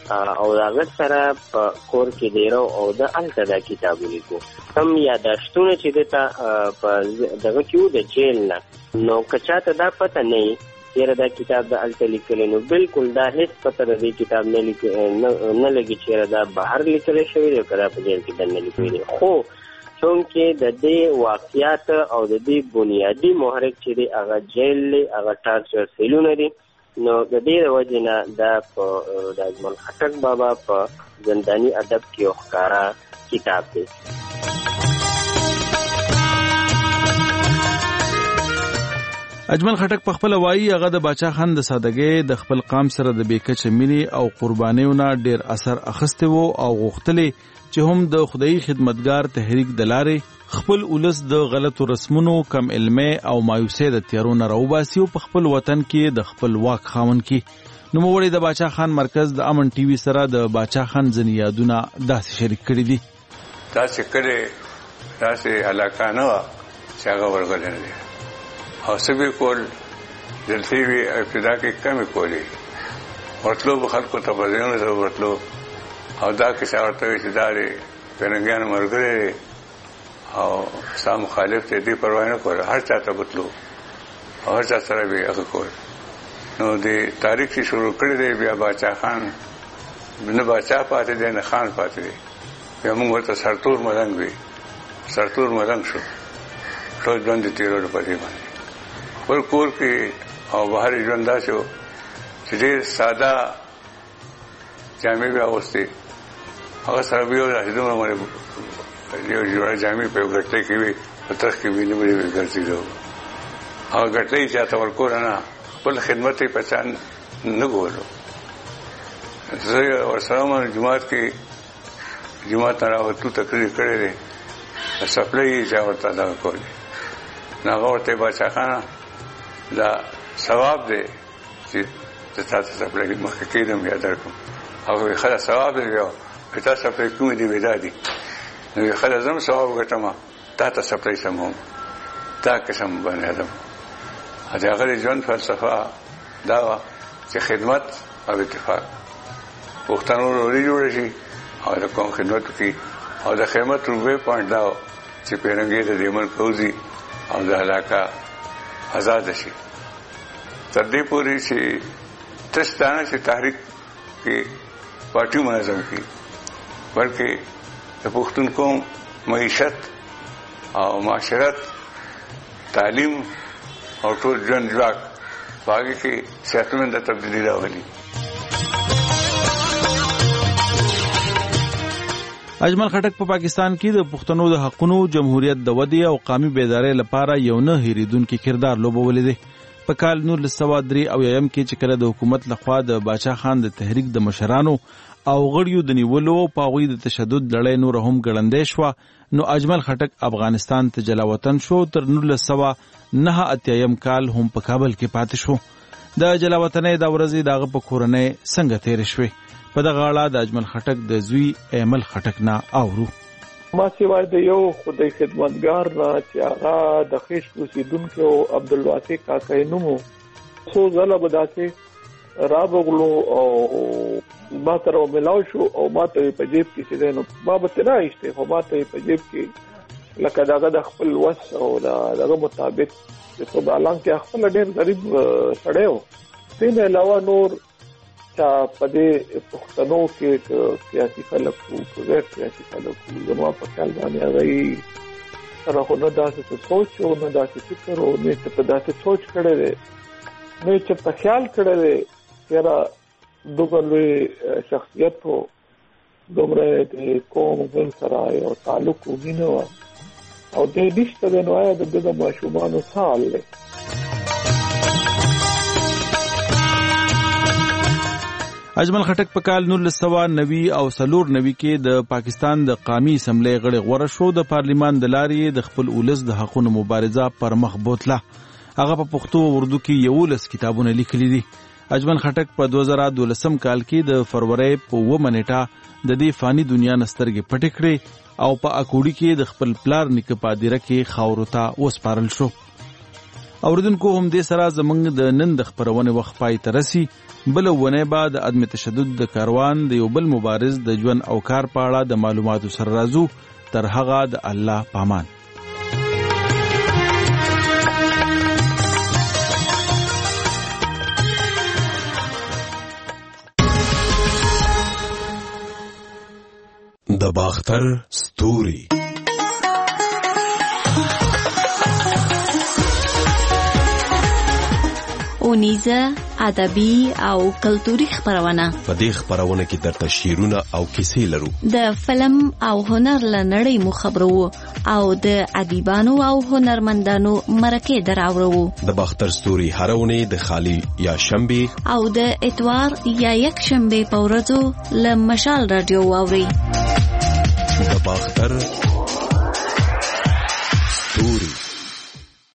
او هغه سره په کور کې ډیرو او د الته دا کتاب لیکو کم یاداشتونه چې دته په دغه کې د جیل نه نو کچاته دا پته نه چیرې دا کتاب د الته لیکل نو بالکل دا هیڅ پته د دې کتاب نه لیک نه لګي چیرې دا بهر لیکل شوی دی کړه په جیل کې د نه لیکل خو چونکې د دې واقعیت او د دې بنیادی محرک چې دی هغه جیل له هغه ټارچر سیلونه دي نو د دې وجه نه دا په د اجمل خټک بابا په زندانی ادب کې ښکارا کتاب دی. اجمل خټک په خپل وایي هغه د باچا خان د سادهګۍ د خپل قام سره د بیکچ مینې او قربانیونه ډیر اثر اخسته وو او غوښتلې چې هم د خدای خدمتګار تحریک دلاره خپل ولس د غلطو رسمونو کم علمه او مایوسه د تیارونو راوباسي او په خپل وطن کې د خپل واک خاوند کې نو موړي د باچا خان مرکز د امن ټي وي سره د باچا خان ځنی یادونه داسې شریک کړی دي. تاسو کړه تاسو علاقه نه چې هغه ورغلل دي او سبي کول دلته وی ابتدا کې کم کولی ورتلو خلکو ته بدلونه زو ورتلو او دا کې څاورته چې داري پرنګان مرګره او سم مخالف ته دې پروا نه کوله هر چا ته بتلو هر چا سره به هغه کول نو دې تاریخ شي شروع کړی دی بیا باچا خان نه باچا پاتې دی نه خان پاتې دی بیا موږ ورته سرتور ملنګ وی سرتور ملنګ شو ټول ژوند تیرول پدې باندې ور کور کې او بهر ژوند داسو چې ډېر ساده جامې به اوسته هغه سره به راځدو مې یو جوړه جامې په غټه کې وي پتر کې ویني مې ګرځېدو هغه غټلې چې تا ورکور نه خپل خدمت یې پہچان نه ګورو زه ورسره مې جمعات کې جمعات راوته تقریر کړې ده سپلای چې ورته دا کولی نه ورته باچا خان دا ثواب دی چې تاسو سپلای مخکې کېدم یاد درکم هغه خلاص ثواب دی یو تاسو سپلای کوم دی ودادي نو خلاص زم ثواب غټم تاسو سپلای سمو تا قسم باندې ادم هغه ژوند فلسفه دا چې خدمت او اتفاق پښتنو لري جوړ شي او د کوم خدمت کی او د خدمت روبه پوینټ دا چې پیرنګي د دیمن کوزي او د علاقه آزاد شي تر دې پوري چې تستانه چې تحریک کې پارټي منظم کی بلکې د پښتونکو معیشت او معاشرت تعلیم او ټول ژوند ځواک باقي کې صحتمند تبدیلی راولي. اجمل خټک په پاکستان کې د پښتنو د حقونو جمهوریت د ودی او قومي بیدارۍ لپاره یو نه هېریدونکي کردار لوبولی دی. په کال نولس سوه درې اویایم کې چې کله د حکومت لخوا د باچا خان د تحریک د مشرانو او غړیو د نیولو په هغوی د تشدد لړۍ نور هم ګړندۍ شوه نو اجمل خټک افغانستان ته جلا وطن شو. تر نولس سوه نهه اتیایم کال هم په کابل کې پاتې شو. د جلا وطنۍ دا ورځې دغه په کورنۍ څنګه تېرې شوې په دغه اړه د اجمل خټک د زوی ایمل خټک نه اورو. ما سیوای د یو خدای خدمتګار نه چې هغه د خیش اوسیدونکو عبدالواسع کاکای نومو څو ځله به داسې رابغلو او ما سره ملاو شو او ما ته په جیب کې چې دی نو ما به ترې راایستی خو ما ته په جیب کې لکه دغه د خپل وس او دغه مطابق چې په حالانکې خپل ډېر غریب سړی و. دې نه علاوه نور چا په دې پښتنو کې سیاسي خلک وو په غیر سیاسي خلک وو زما په خیال باندې هغه سره خو نه داسې سوچ او نه داسې فکر او نه چې په داسې سوچ کړی دی نه چې په خیال کړی دی یاره دومره لوی شخصیت و دومره د قوم بل سره یو تعلق و مینه وه او دې نشته دی نو آیا د ده د ماشومانو څه حال دی. اجمل خټک په کال نولس سوه نوي او څلور نوي کې د پاکستان د قومي اسمبلی غړی غوره شو. د پارلیمان د لارې د خپل ولس د حقونو مبارزه پر مخ بوتله. هغه په پښتو او اردو کې یولس کتابونه لیکلي دي. اجمل خټک په دوه زره دولسم کال کې د فروری په اوومه نیټه د دې فانی دنیا نه سترګې پټې کړې او په اکوړي کې د خپل پلار نیکه په هدیره کې خاورو ته وسپارل شو. اوریدونکو هم دې سره زمونږ د نن د خبرونې وخت پای ته رسي. بل ونه بعد عدم تشدد د کاروان د یو بل مبارز د ژوند او کار په اړه د معلوماتو سره راځو. تر هغه د الله پامان. د باختر ستوري اونیزه ادبي او کلتوري خبرونه. په دې خبرونه کې درته شعرونه او کیسې لرو. د فلم او هنر لنړۍ مو خبرو او د ادیبانو او هنرمندانو مرکه دراورو. د باختر ستوري هرونه د خالی یا شنبه او د اتوار یا یک شنبه په ورځو له مشال رادیو واوري. د باختر